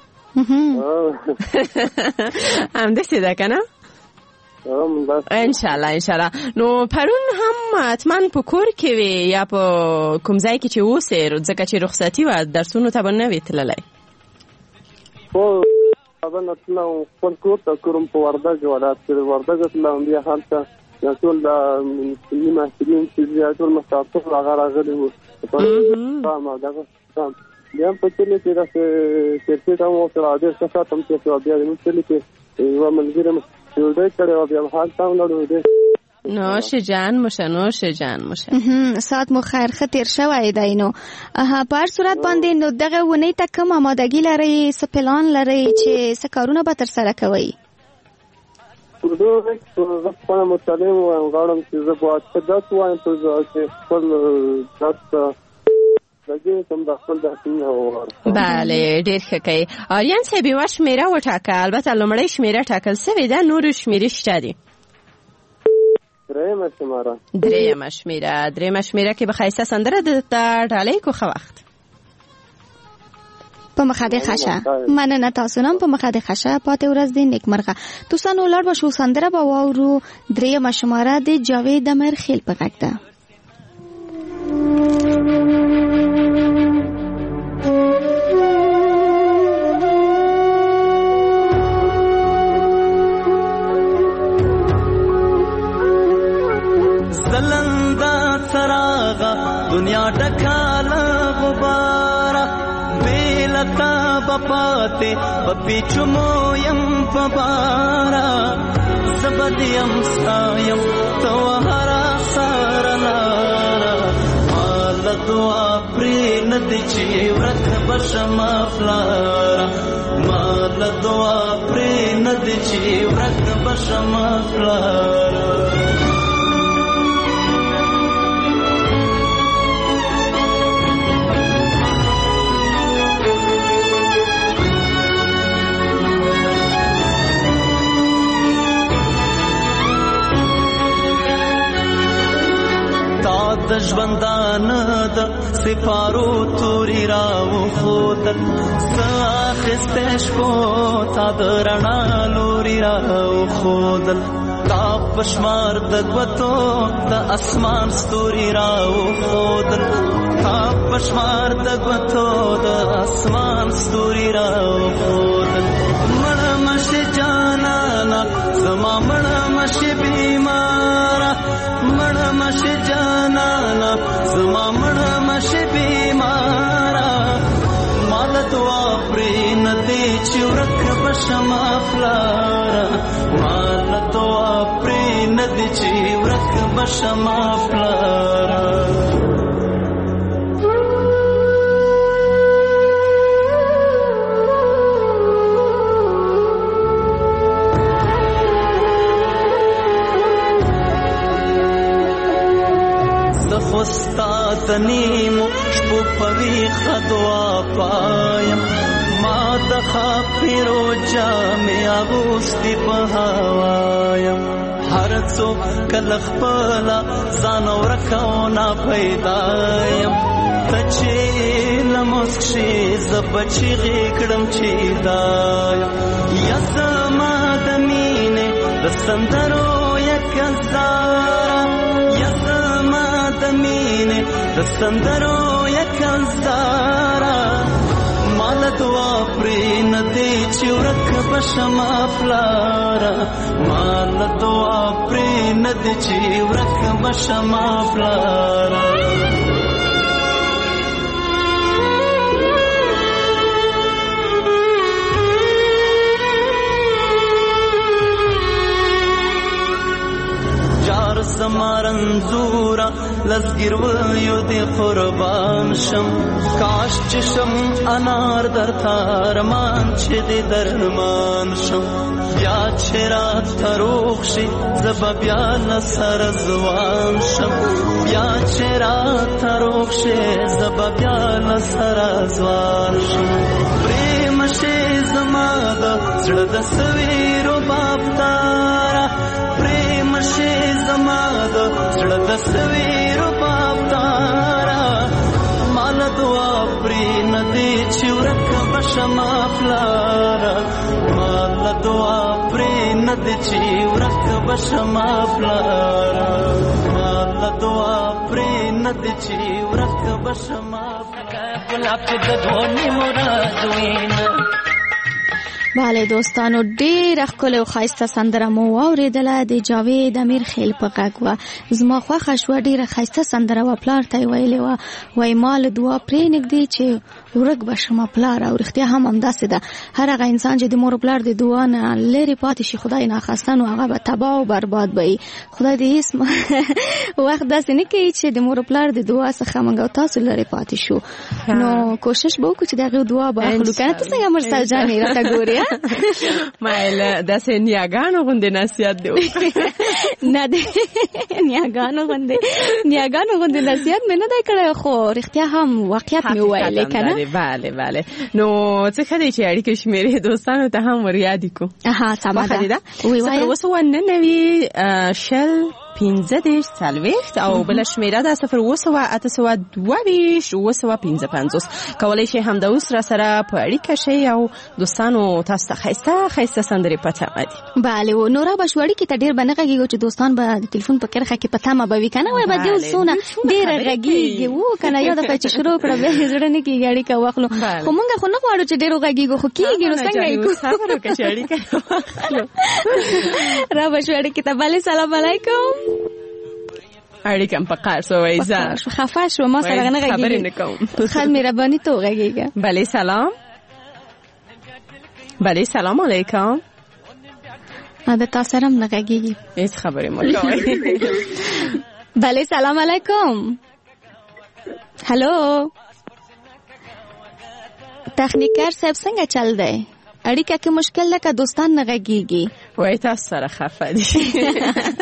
همداسې ده که نه؟ انشاءالله انشاءالله. نو پرون هم حتما په کور کې وې یا په کوم ځای کې چې اوسې ځکه چې رخصتي وه درسونو ته به نه وې تللی؟ هو کابل نه تلم خپل کور ته کوم په وردګ ولایت کې وردګ تلم. بیا هلته یا ټول د ملي محصلین چې بیا ټول مسافر هغه راغلي وو او دغه بیا هم په کلي کې داسې کرکټ هم ورسره ډېر ښه ساتم چې بیا زموږ کلي کې یوه ملګرې مې ډوډۍ کړې وه بیا هلته هم لاړو. ډېر نوش جان موشه نوش جان موشه. ساعت مو خیر ښه تېر شوی دی. نو په هر صورت باندې نو دغه اونۍ ته کوم آمادګي لرئ؟ څه پلان لرئ چې څه کارونه به ترسره کوئ؟ زه خپله متعلم وایم غواړم چې زه باید ښه درس وایم چې خپل درس ته لګې کړم د خپل درسونه ووایم. بله ډېر ښه کوي. آریان صاحب یوه شمېره وټاکه. البته لومړۍ شمېره ټاکل سوې ده نورې شمېرې شته دي. درېیمه شمېره درېیمه شمېره درېیمه شمېره کې به ښایسته سندره درته ډالۍ کو. ښه وخت په مخه دې ښه. مننه تاسو نه هم په مخه دې ښه. پاتې ورځ دې نیکمرغه. دوستانو لاړ به شو سندره به واورو. درېیمه شماره د جاوید امرخیل په غږ ده. زلنده څراغه دنیا ډکاله غباره بیلتا بپاته بپیچمو یم پبارا زبدیم ستایم توهرا سارلارا مال دعا پری ندچی ورک بشما فلارا مال دعا پری ندچی ورک بشما فلارا د ژوندان د سپارو توري راو خودل ساخستش کو تا درنا لوري راو خودل تا پشمار د غوتو د اسمان ستوري راو خودل تا پشمار د غوتو د اسمان ستوري راو خودل مړه مشه جانانا زما مړه مشه بیمارا مړه مشه جانانا زما مړه مشه بیمارا مال دعا پرې ندی چې ورک بشما فلارا مال دعا پرې ندی چې ورک بشما فلارا استاد نیمو شپو پوی خدوا پایم ما د خاطرو جامې اغوستي په هوایم هر څوک کله خپل ځان ورکاو نه پیدایم ته چې لمس شي زبچې غکړم چې دایم یا زما د مینې د سندرو یک زار مینه د سندرو یک زارا مال دعا پرې ندی چې ورک بشما فلارا مال دعا پرې ندی چې ورک بشما فلارا زمارنزورا لزګر ویو دی قربان شم کاش چشم انار در تارمان چې دی درمان شم بیا چې رات تروخ شي زب بیا نصر زوان شم بیا چې رات تروخ شي زب بیا نصر زوان شم پریم شي زما د زړه د سویرو باب تارا پریم شي زما د زړه د سویرو باب تارا مال دعا پرې ندی چې ورک بشما فلارا مال دعا پرې ندی چې ورک بشما فلارا مال دعا پرې ندی چې ورک بشما فلارا ګلاب د دونی مراد وینا bale دوستانو ډېر ښکلی او ښایسته سندره مو واورېدله د جاوید امیر خیل په غږ وه زما خوښه شوه ډېره ښایسته سندره وه پلار ته یې ویلې وه وایي ما له دعا پرېنږدې چې ورک به شمه پلار او رښتیا هم همداسې ده هر هغه انسان چې د مور پلار د دعا نه لرې پاتې شي خدای ناخواسته نو هغه به تباه او برباد به وي خدای دې هېڅ وخت داسې نه کوي چې د مور پلار د دعا څخه موږ او تاسو لرې پاتې شو نو کوشش به وکړو چې د هغې دعا به اخلو که نه ته څنګه مرسل جانې راته ګورې مایله داسې نیاګانو غوندې نصیحت دی نه دی نیاګانو غوندې نیاګانو غوندې نصیحت مې نه دی کړی خو رښتیا هم واقعیت مې وویلې که نه بله بله نو څه ښه دی چې اړیکې شمېرې دوستانو ته هم ور یادې کړو اها سمه ده صفر اوه سوه نهه نوي شل پنځه دېرش څلوېښت او بله شمېره ده صفر اوه سوه اته سوه دوه ویشت اوه سوه پنځه پنځوس کولی شئ همدا اوس را سره په اړیکه شئ او دوستانو تاسو ته ښایسته ښایسته سندرې په تمه دي بله و نورا به شو اړیکې ته ډېر به نه غږېږو چې دوستان به د تلیفون په کرښه کې په تمه به وي که نه وایي به دې اوس څونه ډېره غږېږي و که نه یو دفعه چې شروع کړه بیا یې زړه نه کېږي اړیکه واخلو خو مونږ خو نه غواړو چې ډېر وغږېږو خو کېږي نو څنګه یې کړو صبر وکړه چې اړیکه واخلو را به شو اړیکې ته بلې سلام علیکم اړیکه هم په قهر شوی زه خفه شو ما سره نه غږېږي خبرې نه کوم خد مهرباني ته وغږېږه بلې سلام بلې سلام علیکم د تا سره هم نه غږېږي هېڅ خبرې مه کوئ بلې سلام علیکم هلو تخنیکر صاحب څنګه چل دی اړیکه کې مشکل ده که دوستان نه غږېږي وایي تاسو سره خفه دي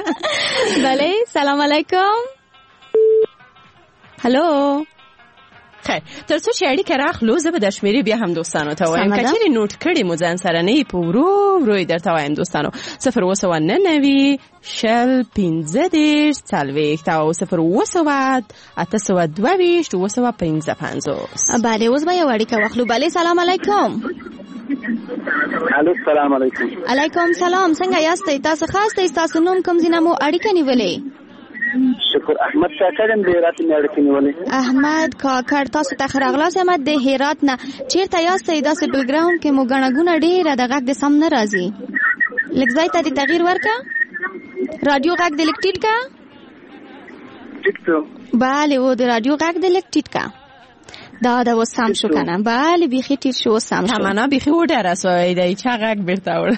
بله سلام علیکم هلو خیر ترڅو چې اړیکه راخلو زه به د شمیرې بیا هم دوستانو ته وایم که چیرې نوټ کړي مو ځان سره نه په ورو ورو یې درته وایم دوستانو صفر اوه سوه نهه نوي شل پنځه دېرش څلوېښت او صفر اوه سوه اته سوه دوه ویشت اوه سوه پنځه پنځوس. بله اوس به یو اړیکه واخلو. بله سلام علیکم. الو سلام علیکم. علیکم سلام. څنګه یاستئ؟ تاسو خاص ته تاسو نوم کوم ځای نه مو اړیکه نیولې؟ شکر احمد کاکړ د هرات نه اړیکه نیولې. احمد کاکړ تاسو ته ښه راغلاست. احمد د هرات نه چیرته یاستئ؟ داسې بلګراوند کې مو ګڼه ګوڼه ډېره د غږ د سم نه راځي. لږ ځای ته دې تغییر ورکړه. رادیو غږ دې لږ ټیټ کړه. ټیټ کړو. بله و د رادیو غږ دې لږ ټیټ کړه. دا دا اوس سم شو کنه. بله بیخي ټیټ شو اوس سم شو. تمنا بیخي وډاره سوی دی چا غږ بیرته وړ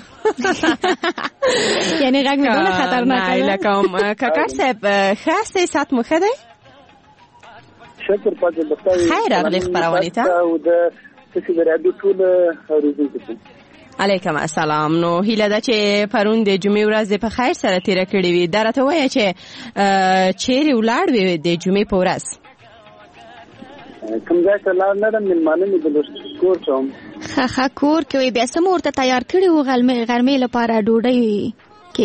یعنی غږ مې دونه خطرناک دی. نه لکه کاکړ صاحب ښه هستئ؟ ساعت مو ښه دی؟ شکر پاتې بخیر. خیر راغلی خپرونې ته او د تاسو د رادیو ټول اوریدونکو. علیکم السلام. نو هیله ده چې پرون د جمعې ورځ په خیر سره تیره کړې وي. دا راته وایه چې چیرې ولاړ وې د جمعې په ورځ؟ کوم ځای ته لاړ نه یم، مېلمانه مې د کور ته وم. ښه ښه کور کې وې. بیا څه مو ورته تیار کړي وو غرمې لپاره ډوډۍ کې؟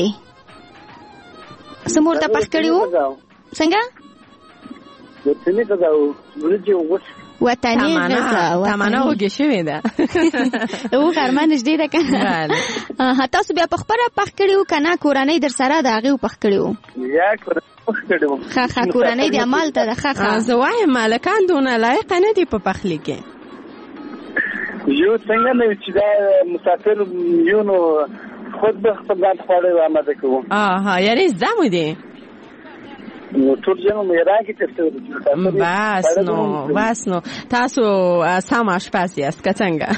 څه مو ورته پخ کړي وو؟ څنګه؟ وطني غذا او ورجې وغوښ وطني غذا. تمنا وږې شوې ده او غرمه نږدې ده که تاسو بیا په خپله پخ کړي وو که نه کورنۍ در سره د هغې پخ کړي وو؟ یا پخ کړي وو. ښه ښه کورنۍ د عمل ته ده. ښه ښه زه وایم هلکان دونه لایقه نه دي په پخلي کې. یو څنګه نه چې دا مسافر یو نو خود به خپل ځان خواړه آماده کوو. آها یعنې زده مو دي؟ نو ټول جمع مې راکې ترڅو بس نو بس نو تاسو سم اشپز یاست که څنګه؟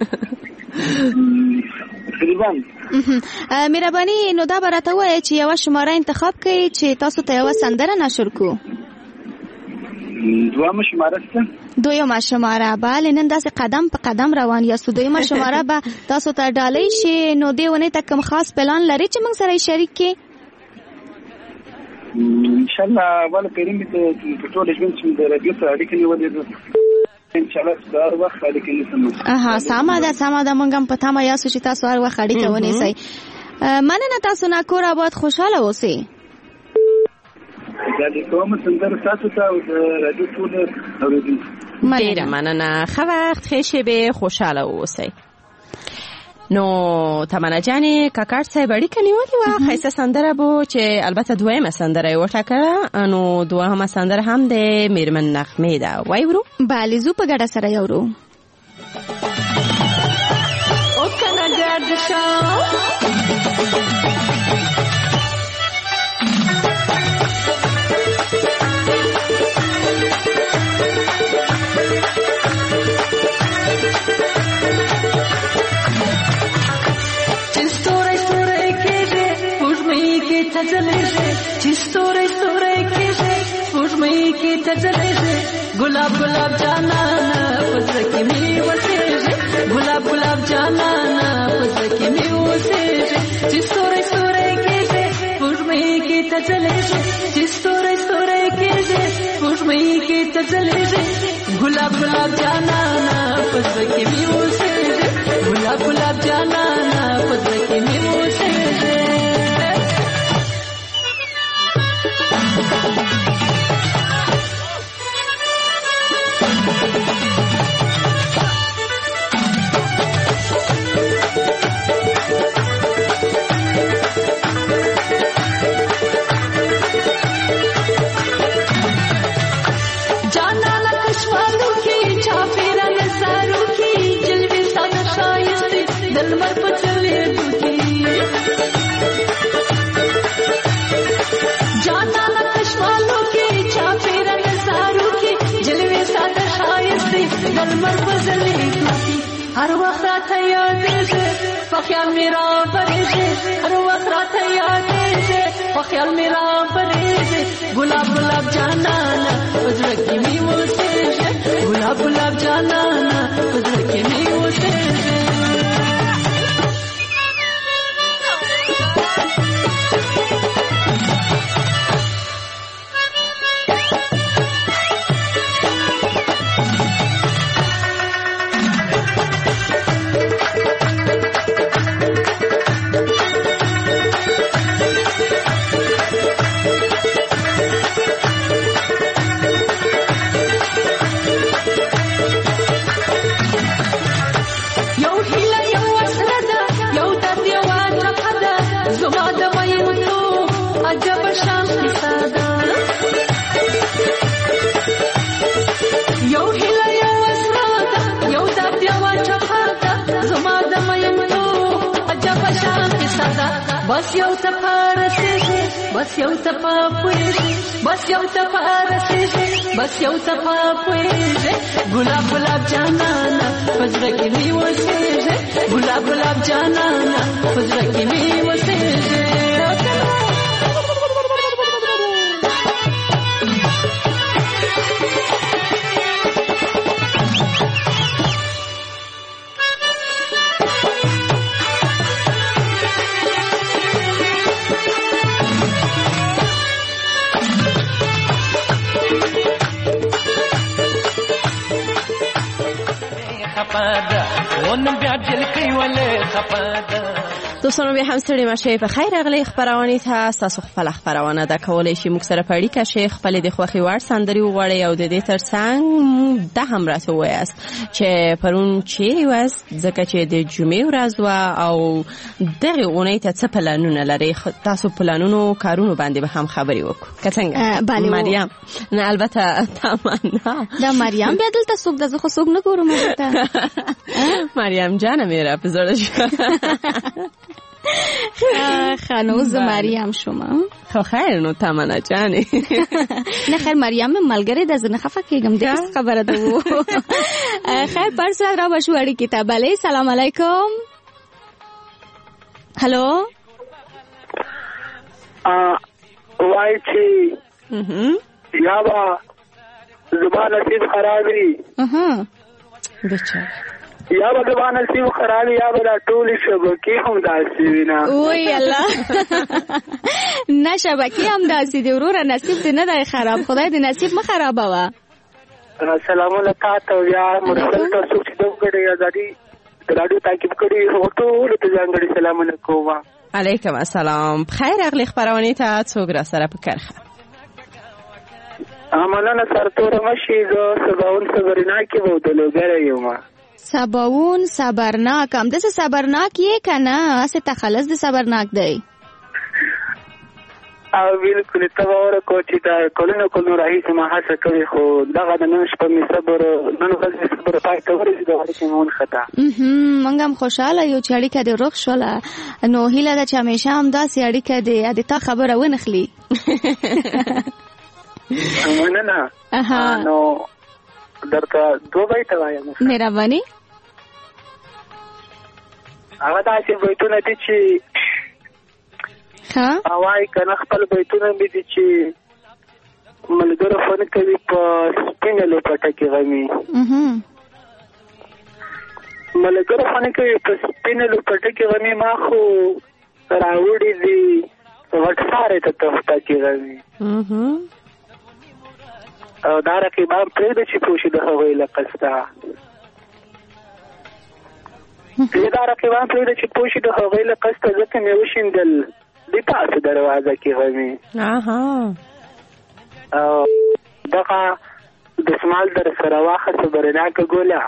مهرباني نو دا به راته ووایه چې یوه شماره انتخاب کړئ چې تاسو ته یوه سندره نشر کړو. دویمه شماره څه؟ دویمه شماره. بله نن داسې قدم په قدم روان یاستو. دویمه شماره به تاسو ته ډالۍ شي. نو دې اونۍ ته کوم خاص پلان لري چې موږ سره یې شریک کړي؟ انشاءالله اوله پیرین مې په ټول ژوند چې د رادیو سره اړیکه نیولې ده انشاءالله چې هر وخت اړیکه نیسم. اها سمه ده سمه ده. موږ هم په تمه یاستو چې تاسو هر وخت اړیکه ونیسئ. مننه تاسو نه کور آباد خوشحاله اوسئ. دا د کومه سندره تاسو ته او د رادیو ټول اوریدونکو ډېره مننه. ښه وخت ښې شېبې خوشحاله اوسئ. نو تمنا جانې کاکړ صاحب اړیکه نیولې وه. ښایسته سندره بو چې البته دویمه سندره یې وټاکله. نو دوهمه سندره هم د میرمن نغمې ده. وایي ورو؟ بله زو په ګډه سره یې ورو. او کنه ګرد شو چې ستوري ستوري کېږي سپوږمۍ کې ته ځلېږي ګلاب ګلاب جانانه په زړه کې مې وسېږي ګلاب ګلاب جانانه په زړه کې مې وسېږي چې ستوري ستوري کېږي سپوږمۍ کې ته ځلېږي چې ستوري ستوري کېږي سپوږمۍ کې ته ځلېږي ګلاب ګلاب جانانه په زړه کې مې وسېږي ګلاب ګلاب جانانه په زړه کې مې وسېږي. هر وخت راته یادېږي په خیال مې رابرېږي هر وخت راته یادېږي په خیال مې رابرېږي ګلاب ګلاب جانانه په زړه کې مې اوسېږي ګلاب ګلاب جانانه په زړه کې مې اوسېږي. بس یو ته پارسېږي بس یو ته پاپوېږي بس یو ته پارسېږي بس یو ته پاپوېږي ګلاب ګلاب جانانا په زړه کې مې اوسېږي ګلاب ګلاب جانانا په زړه کې مې اوسېږي دوستانو بیا هم ستړي مشه په خیر راغلی خبرونه ته تاسو خپل خبرونه د کولای شي موږ سره پړی کا شیخ خپل د خوخي وړ سندري وغوړی او د دې ترڅنګ د هم راته وایست چې پرون چیرې واست ځکه چې د جمعې ورځ وا او دغه اونۍ ته څه پلانونه لري تاسو پلانونو کارونو باندې به هم خبري وکړو کڅنګ مریم نه البته تمنا دا مریم بیا دلته څوک د زخه څوک نه ګورم ته مریم جان میرا په زړه خانوز مریم شما خو خیر نو تمنا جانی نه خیر مریم ملګری د زنه خفه کېږم د څه خبره ده وو خیر پرس را بشو اړي کتاب علی سلام علیکم هالو ا وای چی یا با زبان نصیب خرابي اها بچا یا به زبان نصیب خرابي یا به ټول شبکې هم داسې وینا وای الله نه شبکې هم داسې دی وروره نصیب دې نه دی خراب خدای دې نصیب ما خرابوه سلام علیکم ته یا مرسل تاسو چې دوه غړي ازادي راډیو تعقیب کړی هو ټول ته ځانګړي سلام علیکم علیکم السلام خیر اغلی خبرونه ته څوک را سره پکړه امانه سرتور مشي زه سباون صبرنا کې وو د لوګره یم سباون صبرناک هم دسه صبرناک یې کنه اسه تخلص د صبرناک دی او بالکل تبور کو چې دا کولنو کولنو رئیس ما هڅه کوي خو دغه د نن شپه می صبر نن ورځ صبر پای ته ورسې د وړي مون خطا مونږ هم خوشاله یو چې اړیکه دې روغ شوله نو هیله ده چې همیشه هم داسې اړیکه دې د تا خبره ونخلي مننه نو درته دوه بیت وایم مهرباني هغه داسې بیتونه دي چې ها اوای کنه خپل بیتونه مې دي چې ملګرو فن کوي په سپینلو پټه کې غمي ملګرو فن کوي په سپینلو پټه کې غمي ما خو راوړي دي وټساره ته تخته کې غمي او دا رقیبان پرېږده چې پوشي د هغوی له قصده دا رقیبان پرېږده چې پوشي د هغوی له قصده ځکه مې وشیندل د تاسو دروازه کې غمي او دغه دسمال در سره واخیسته برناکه ګوله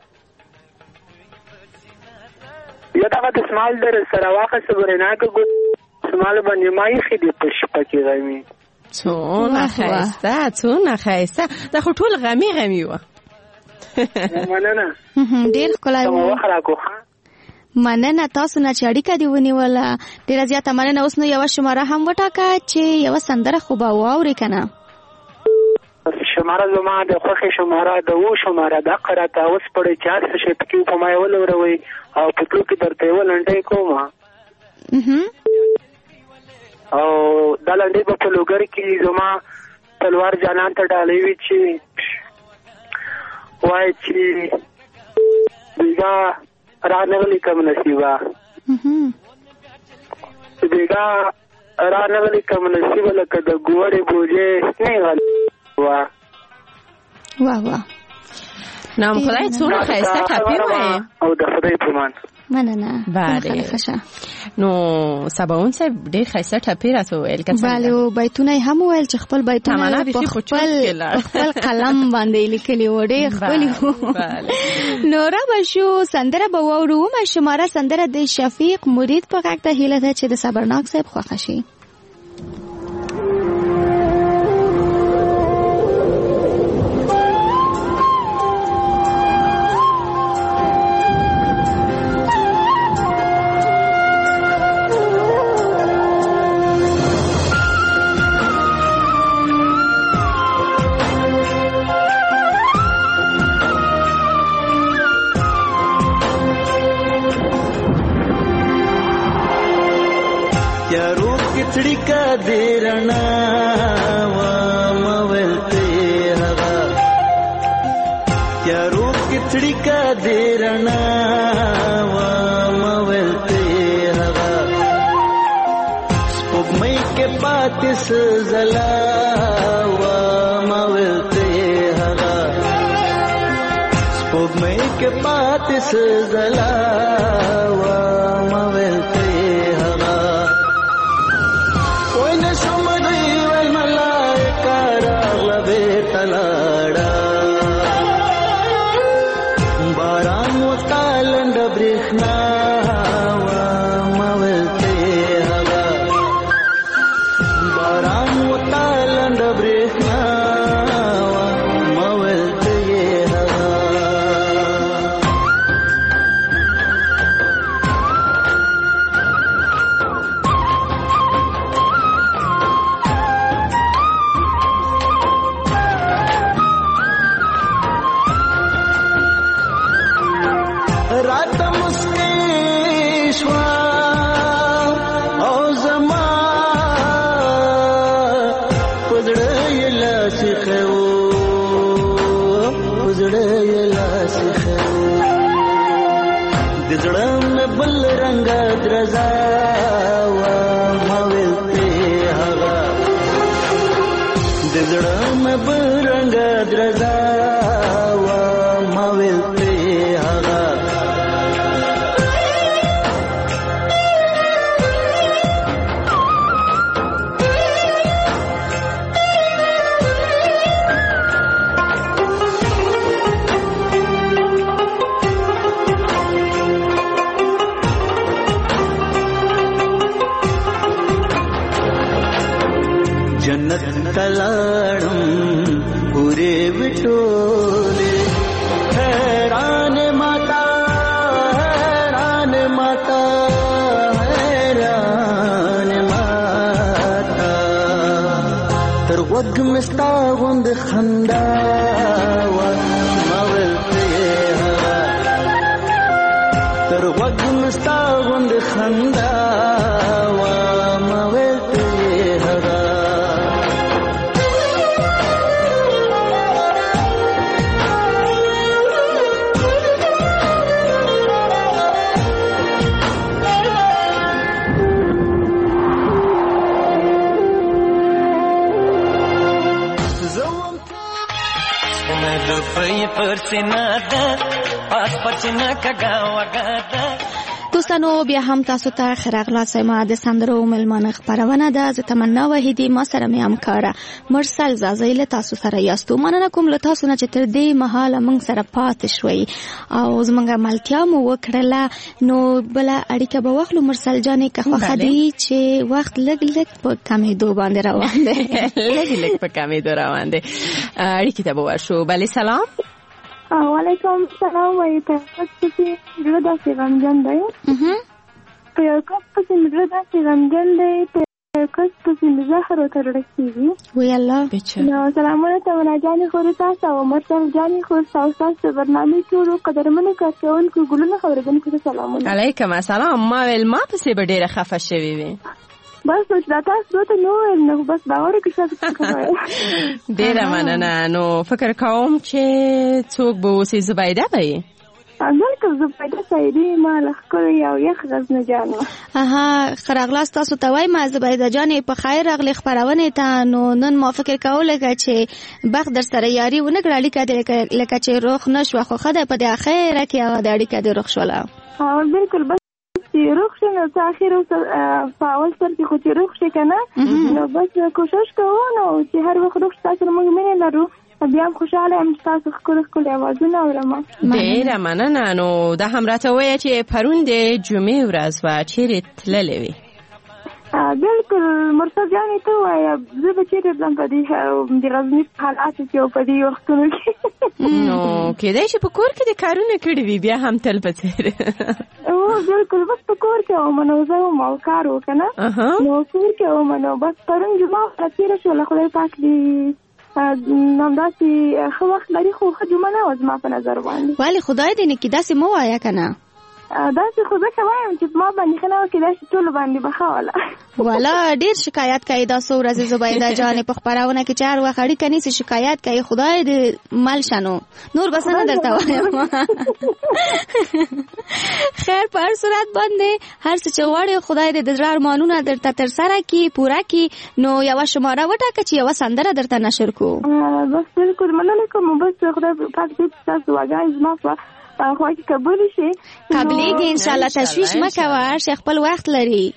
یا دغه دسمال در سره واخیسته برناکه ګوله دسمال باندې ما ایښي دي په شپه کې غمي څونه ښایسته څونه ښایسته دا خو ټول غمي غمي وه مننه ډېر ښکلی و مننه تاسو نه چې اړیکه دې ونیوله ډېره زیاته مننه اوس نو یوه شماره هم وټاکه چې یوه سندره خو به واورې که نه شماره زما د خوښې شماره د اوو شماره د حقه راته وسپړئ چې هر څه شی پکې په ما یې ولوروئ او په تلو کې درته یوه لنډۍ کومه او دا لنډۍ به په لوګر کې زما تلوار جانان ته ډالۍ وي چې وایي چې بیګا رانغلی کم نصیبه بیګا رانغلی کم نصیبه لکه د ګوړې بوجې نه غلی واه واه واه نام خدای څونه ښایسته ټاپي وایي او د خدای په امان مننه بله نو سباون صاحب ډېر ښایسته ټاپي راته وویل که څنګه بله او بیتونه یې هم وویل چې خپل بیتونه په خپل خپل قلم باندې لیکلي وو ډېر ښکلي وو نو رابه شو سندره به واورو ومه شماره سندره د شفیق مرید په غږ ته هیله ده چې د صبرناک صاحب خوښه شي څړیکا دې رڼا وا مولته هغه تیارو کې څړیکا دې رڼا وا مولته هغه سپوږمۍ کې پاتې سزلا وا مولته هغه سپوږمۍ کې پاتې سزلا وا مولته دوستانو بیا هم تاسو ته خراغلاس ما د سندرو ملمانه خبرونه ده. زه تمنا وحیدی ما سره مې همکاره مرسل زازی له تاسو سره یاستو. مننه کوم له تاسو نه چې تر دې مهاله موږ سره پاتې شوي او زموږه ملتیا مو وکړله. نو بل اړیکه به واخلو مرسل جانې که خوښه دي چې وخت لږ لږ په کمېدو باندې روان دی لږ لږ په کمېدو روان دی. اړیکې ته به ورشو. بله سلام. وعلیکم سلام. وایي په کس پسې زړه داسې غمجن دی په یو کس پسې مې زړه داسې غمجن دی په یو کس پسې مې زهر ورته زړه کېږي. وی الله. نو سلامونه تمنا جانې خورو تاسو او مرسل جانې خور تاسو ستاسو برنامې ټولو قدرمنو کارکوونکو ګلونه خبرېدونکو ته سلامونه. علیکم السلام. ما ویل ما پسې به ډېره خفه شوې وې. بس نو چې تاسو ته نو نو بس باور کې څه کوي. ډېره مننه. نو فکر کوم چې څوک به اوسې زبیده به یې. دلته زبیده سایدي ما لخکر یو یخ غزنه جانو. اها خراغلاس تاسو ته وایم زبیده جانې په خیر راغلی خبرونه ته. نو نن ما فکر کوله چې بخت در سره یاري ونه کړلی کده لکه چې روخ نشو خو خدای په دې اخره کې هغه د اړیکې د روخ شوله. ها بالکل. بس چې روخ شي نو څه اخر په اول سر کې خو چې روخ شي کنه نو بس کوشش کوو نو چې هر وخت روخ تاسو موږ مینه لرو. بیا هم خوشاله یم چې تاسو ښکلي ښکلي اوازونه اورم. ډېره مننه. نو دا هم راته ووایه چې پرون د جمعې ورځ وه چیرې تللې وې؟ بالکل مرسل جانې ته ووایه زه به چیرې تلم په دې غزني په حالاتو کې او په دې وختونو کې. نو کېدای شي په کور کې د کارونه کړي وي بیا هم تل په څېر. بالکل بس په کور کې وم نو زه وم او کار و که نه نو کور کې وم نو بس پرون جمعه تېره شوله خدای پاک دې همداسې ښه وخت لري خو ښه جمعه نه وه زما په نظر باندې. ولې خدای دې نه کړي داسې مه وایه که نه. دا چې خو ځکه وایم چې ما باندې ښه نه وکړي دا چې ټولو باندې به ښه وله والا ډېر شکایت کوي دا څو ورځې زبیده جانې په خپرونه کې چې هر وخت اړیکه نیسي شکایت کوي خدای دې مل شنو نور بس نه درته وایم خیر په هر صورت باندې هر څه چې غواړې خدای دې د زړه ارمانونه درته ترسره کړي پوره کړي نو یوه شماره وټاکه چې یوه سندره درته نشر کړو بس بالکل مننه کوم بس خدای پاک دې ستاسو دعاګانې زما په خوا کې قبول شي قبلېږي انشاءالله تشویش مه کوه شیخ خپل وخت لري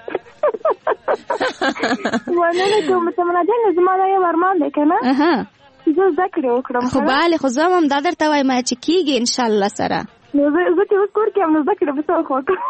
مننه کوم تمنا جانه زما دا یو ارمان دی که نه چې زه زده کړې وکړم خو بله خو زه هم دا درته وایم چې کېږي انشاءالله سره نو زه چې اوس کور کې یم نو زده کړې به څه وکړم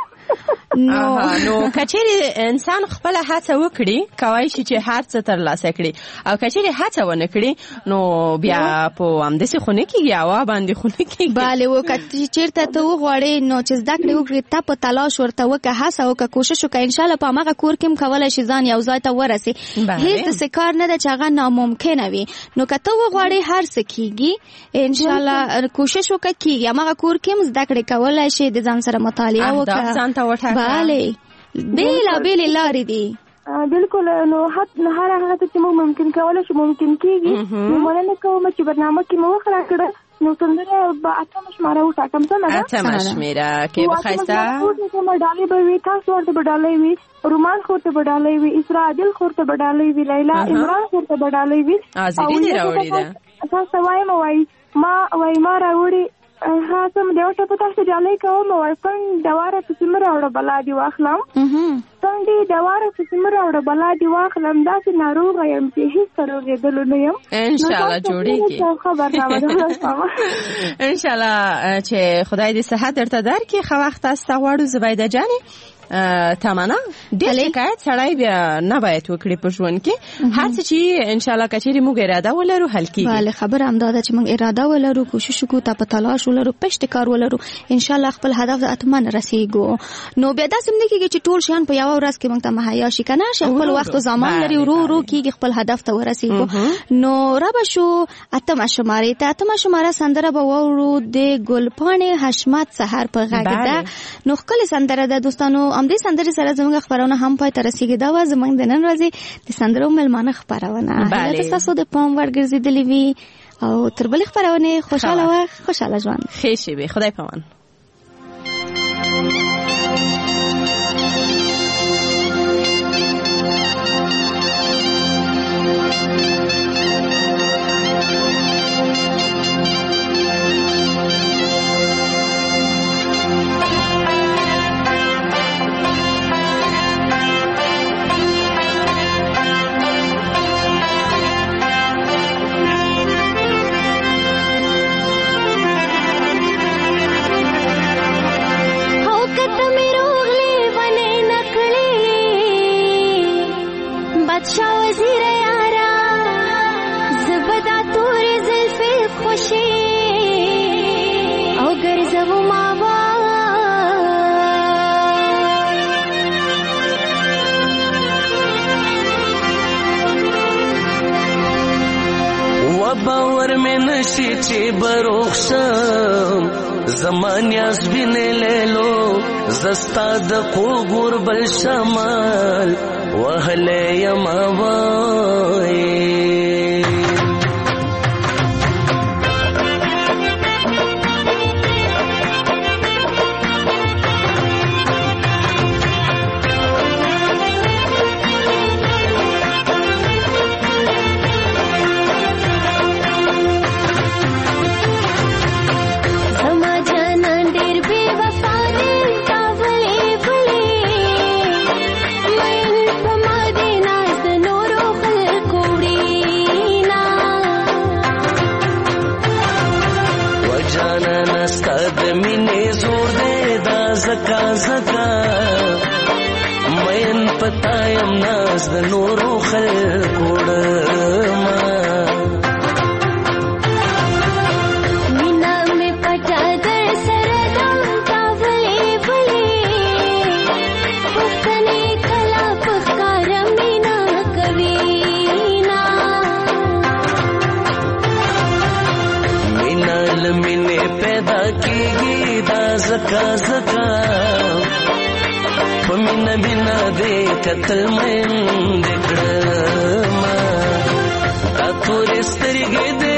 نو کچېرې انسان خپله هڅه وکړي کولی شي چې هر څه ترلاسه کړي او کچېرې هڅه ونه کړي نو بیا په همداسې خو نه کېږي هوا باندې خو نه کېږي بله و که چېرته ته وغواړې نو چې زده کړې وکړې ته په تلاش ورته وکړه هڅه وکړه کوشش وکړه انشاءالله په هماغه کور کې هم کولی شي ځان یو ځای ته ورسې هېڅ داسې کار نه ده چې هغه ناممکنه وي نو که ته وغواړې هر څه کېږي انشاءالله کوشش وکړه کېږي هماغه کور کې هم زده کړې کولی شي د ځان سره مطالعه وکړه بله بیلا بیلې لارې دي بالکل نو هر هغه چې موږ ممکن کولی شو ممکن کېږي نو مننه کوم چې برنامه کې مو وخره کړه نو سندره به اتمه شماره وټاکم څنګه ده اتمه شمېره کې به ښایسته کومه ډالۍ به وي تاسو ورته به ډالۍ وي رومان خور ته به ډالۍ وي اسراء عادل خور ته به ډالۍ وي لیلا عمران خور ته به ډالۍ وي ازیدي دې راوړې ده تاسو وایم وایي ما وایي ما راوړي ها سم دیو ټپه تاسو ډالۍ کوم وای پن دواره په سیمه راوړه بلا دی واخلم څنګه دواره په سیمه راوړه بلا دی واخلم دا چې ناروغ یم چې هیڅ سروغېدل نه یم ان شاء الله جوړیږي خبرنامه ده ان شاء الله چې خدای دې صحت درته درکړي خو وخت تاسو ته غواړو زبیده جانې تمانا ډېر شکایت سړی بیا نه باید وکړي په ژوند کې هر څه چې انشاءالله کچېرې موږ اراده ولرو حل کېږي بله خبره همدا ده چې موږ اراده ولرو کوشش وکړو ته په تلاش ولرو پشت کار ولرو انشاءالله خپل هدف ته حتما رسېږو نو بیا داسې هم نه کېږي چې ټول شیان په یوه ورځ کې موږ ته مهیا شي که نه شي خپل وخت و زمان لري ورو ورو کېږي خپل هدف ته ورسېږو نو رابه شو اتمه شمارې ته اتمه شماره سندره به واورو د ګلپاڼې حشمت سحر په غږ ده نو ښکلې سندره ده دوستانو همدې سندرې سره زموږ خپرونه هم پای ته رسېږي دا وه زموږ د نن ورځې د سندرو مېلمانه خپرونه هیله ده ستاسو د پام وړ ګرځېدلې وي او تر بلې خپرونې خوشحاله وخت خوشحاله ژوند ښې شېبې خدای پامان باور میں نشی چی بروخشم زمان یاز بینه لیلو زستا دقو گربل شمال وحلی یماوائی زکا زکا مین پتایم ناز د نورو خلقوڑما مینا میں پٹا در سردم تاولی بلی پختنے کلا پخکار مینا کوینا مینا لمنے پیدا کی گی داز زکا زکا پمینا مینا دې کتل مې دکړم تا تورې سترګې دې